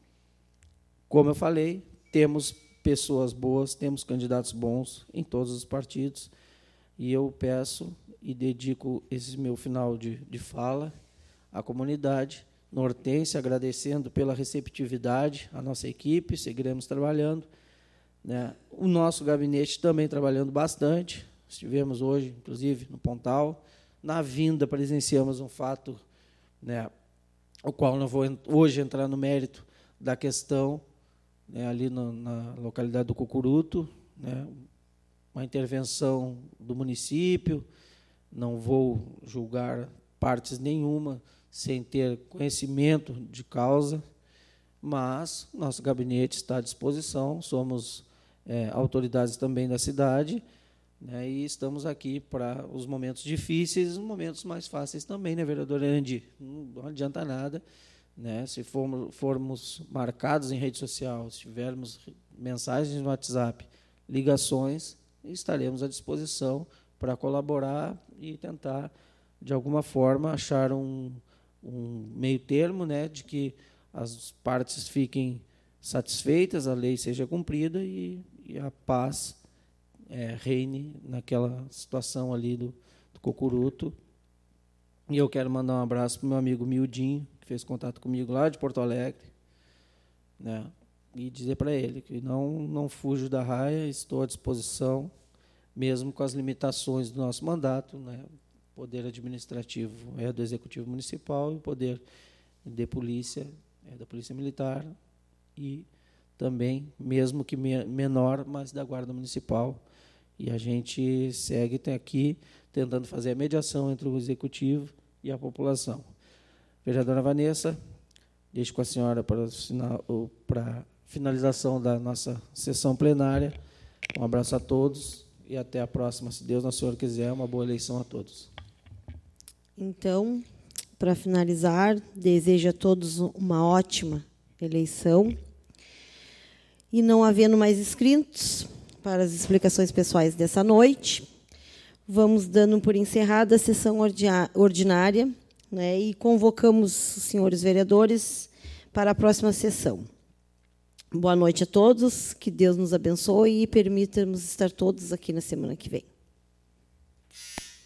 como eu falei, temos pessoas boas, temos candidatos bons em todos os partidos, e eu peço e dedico esse meu final de, de fala à comunidade nortense, agradecendo pela receptividade à nossa equipe, seguiremos trabalhando, né? O nosso gabinete também trabalhando bastante. Estivemos hoje, inclusive, no Pontal. Na vinda, presenciamos um fato, né, o qual não vou hoje entrar no mérito da questão, né, ali no, na localidade do Cucuruto, né, uma intervenção do município. Não vou julgar partes nenhuma sem ter conhecimento de causa, mas nosso gabinete está à disposição, somos é, autoridades também da cidade, né, e estamos aqui para os momentos difíceis e os momentos mais fáceis também, né, vereador Andy? Não, não adianta nada, né, se formos, formos marcados em rede social, se tivermos mensagens no WhatsApp, ligações, estaremos à disposição para colaborar e tentar, de alguma forma, achar um, um meio termo, né, de que as partes fiquem satisfeitas, a lei seja cumprida e, e a paz é, reine naquela situação ali do, do Cucuruto. E eu quero mandar um abraço para o meu amigo Mildinho, que fez contato comigo lá de Porto Alegre, né, e dizer para ele que não, não fujo da raia, estou à disposição, mesmo com as limitações do nosso mandato, né. O poder administrativo é do Executivo Municipal e o poder de polícia é da Polícia Militar e também, mesmo que menor, mas da Guarda Municipal. E a gente segue até aqui tentando fazer a mediação entre o Executivo e a população. Vereadora Vanessa, deixo com a senhora para a finalização da nossa sessão plenária. Um abraço a todos e até a próxima, se Deus, nosso Senhor quiser. Uma boa eleição a todos. Então, para finalizar, desejo a todos uma ótima eleição. E não havendo mais inscritos para as explicações pessoais dessa noite, vamos dando por encerrada a sessão ordinária, né, e convocamos os senhores vereadores para a próxima sessão. Boa noite a todos, que Deus nos abençoe e permita-nos estar todos aqui na semana que vem.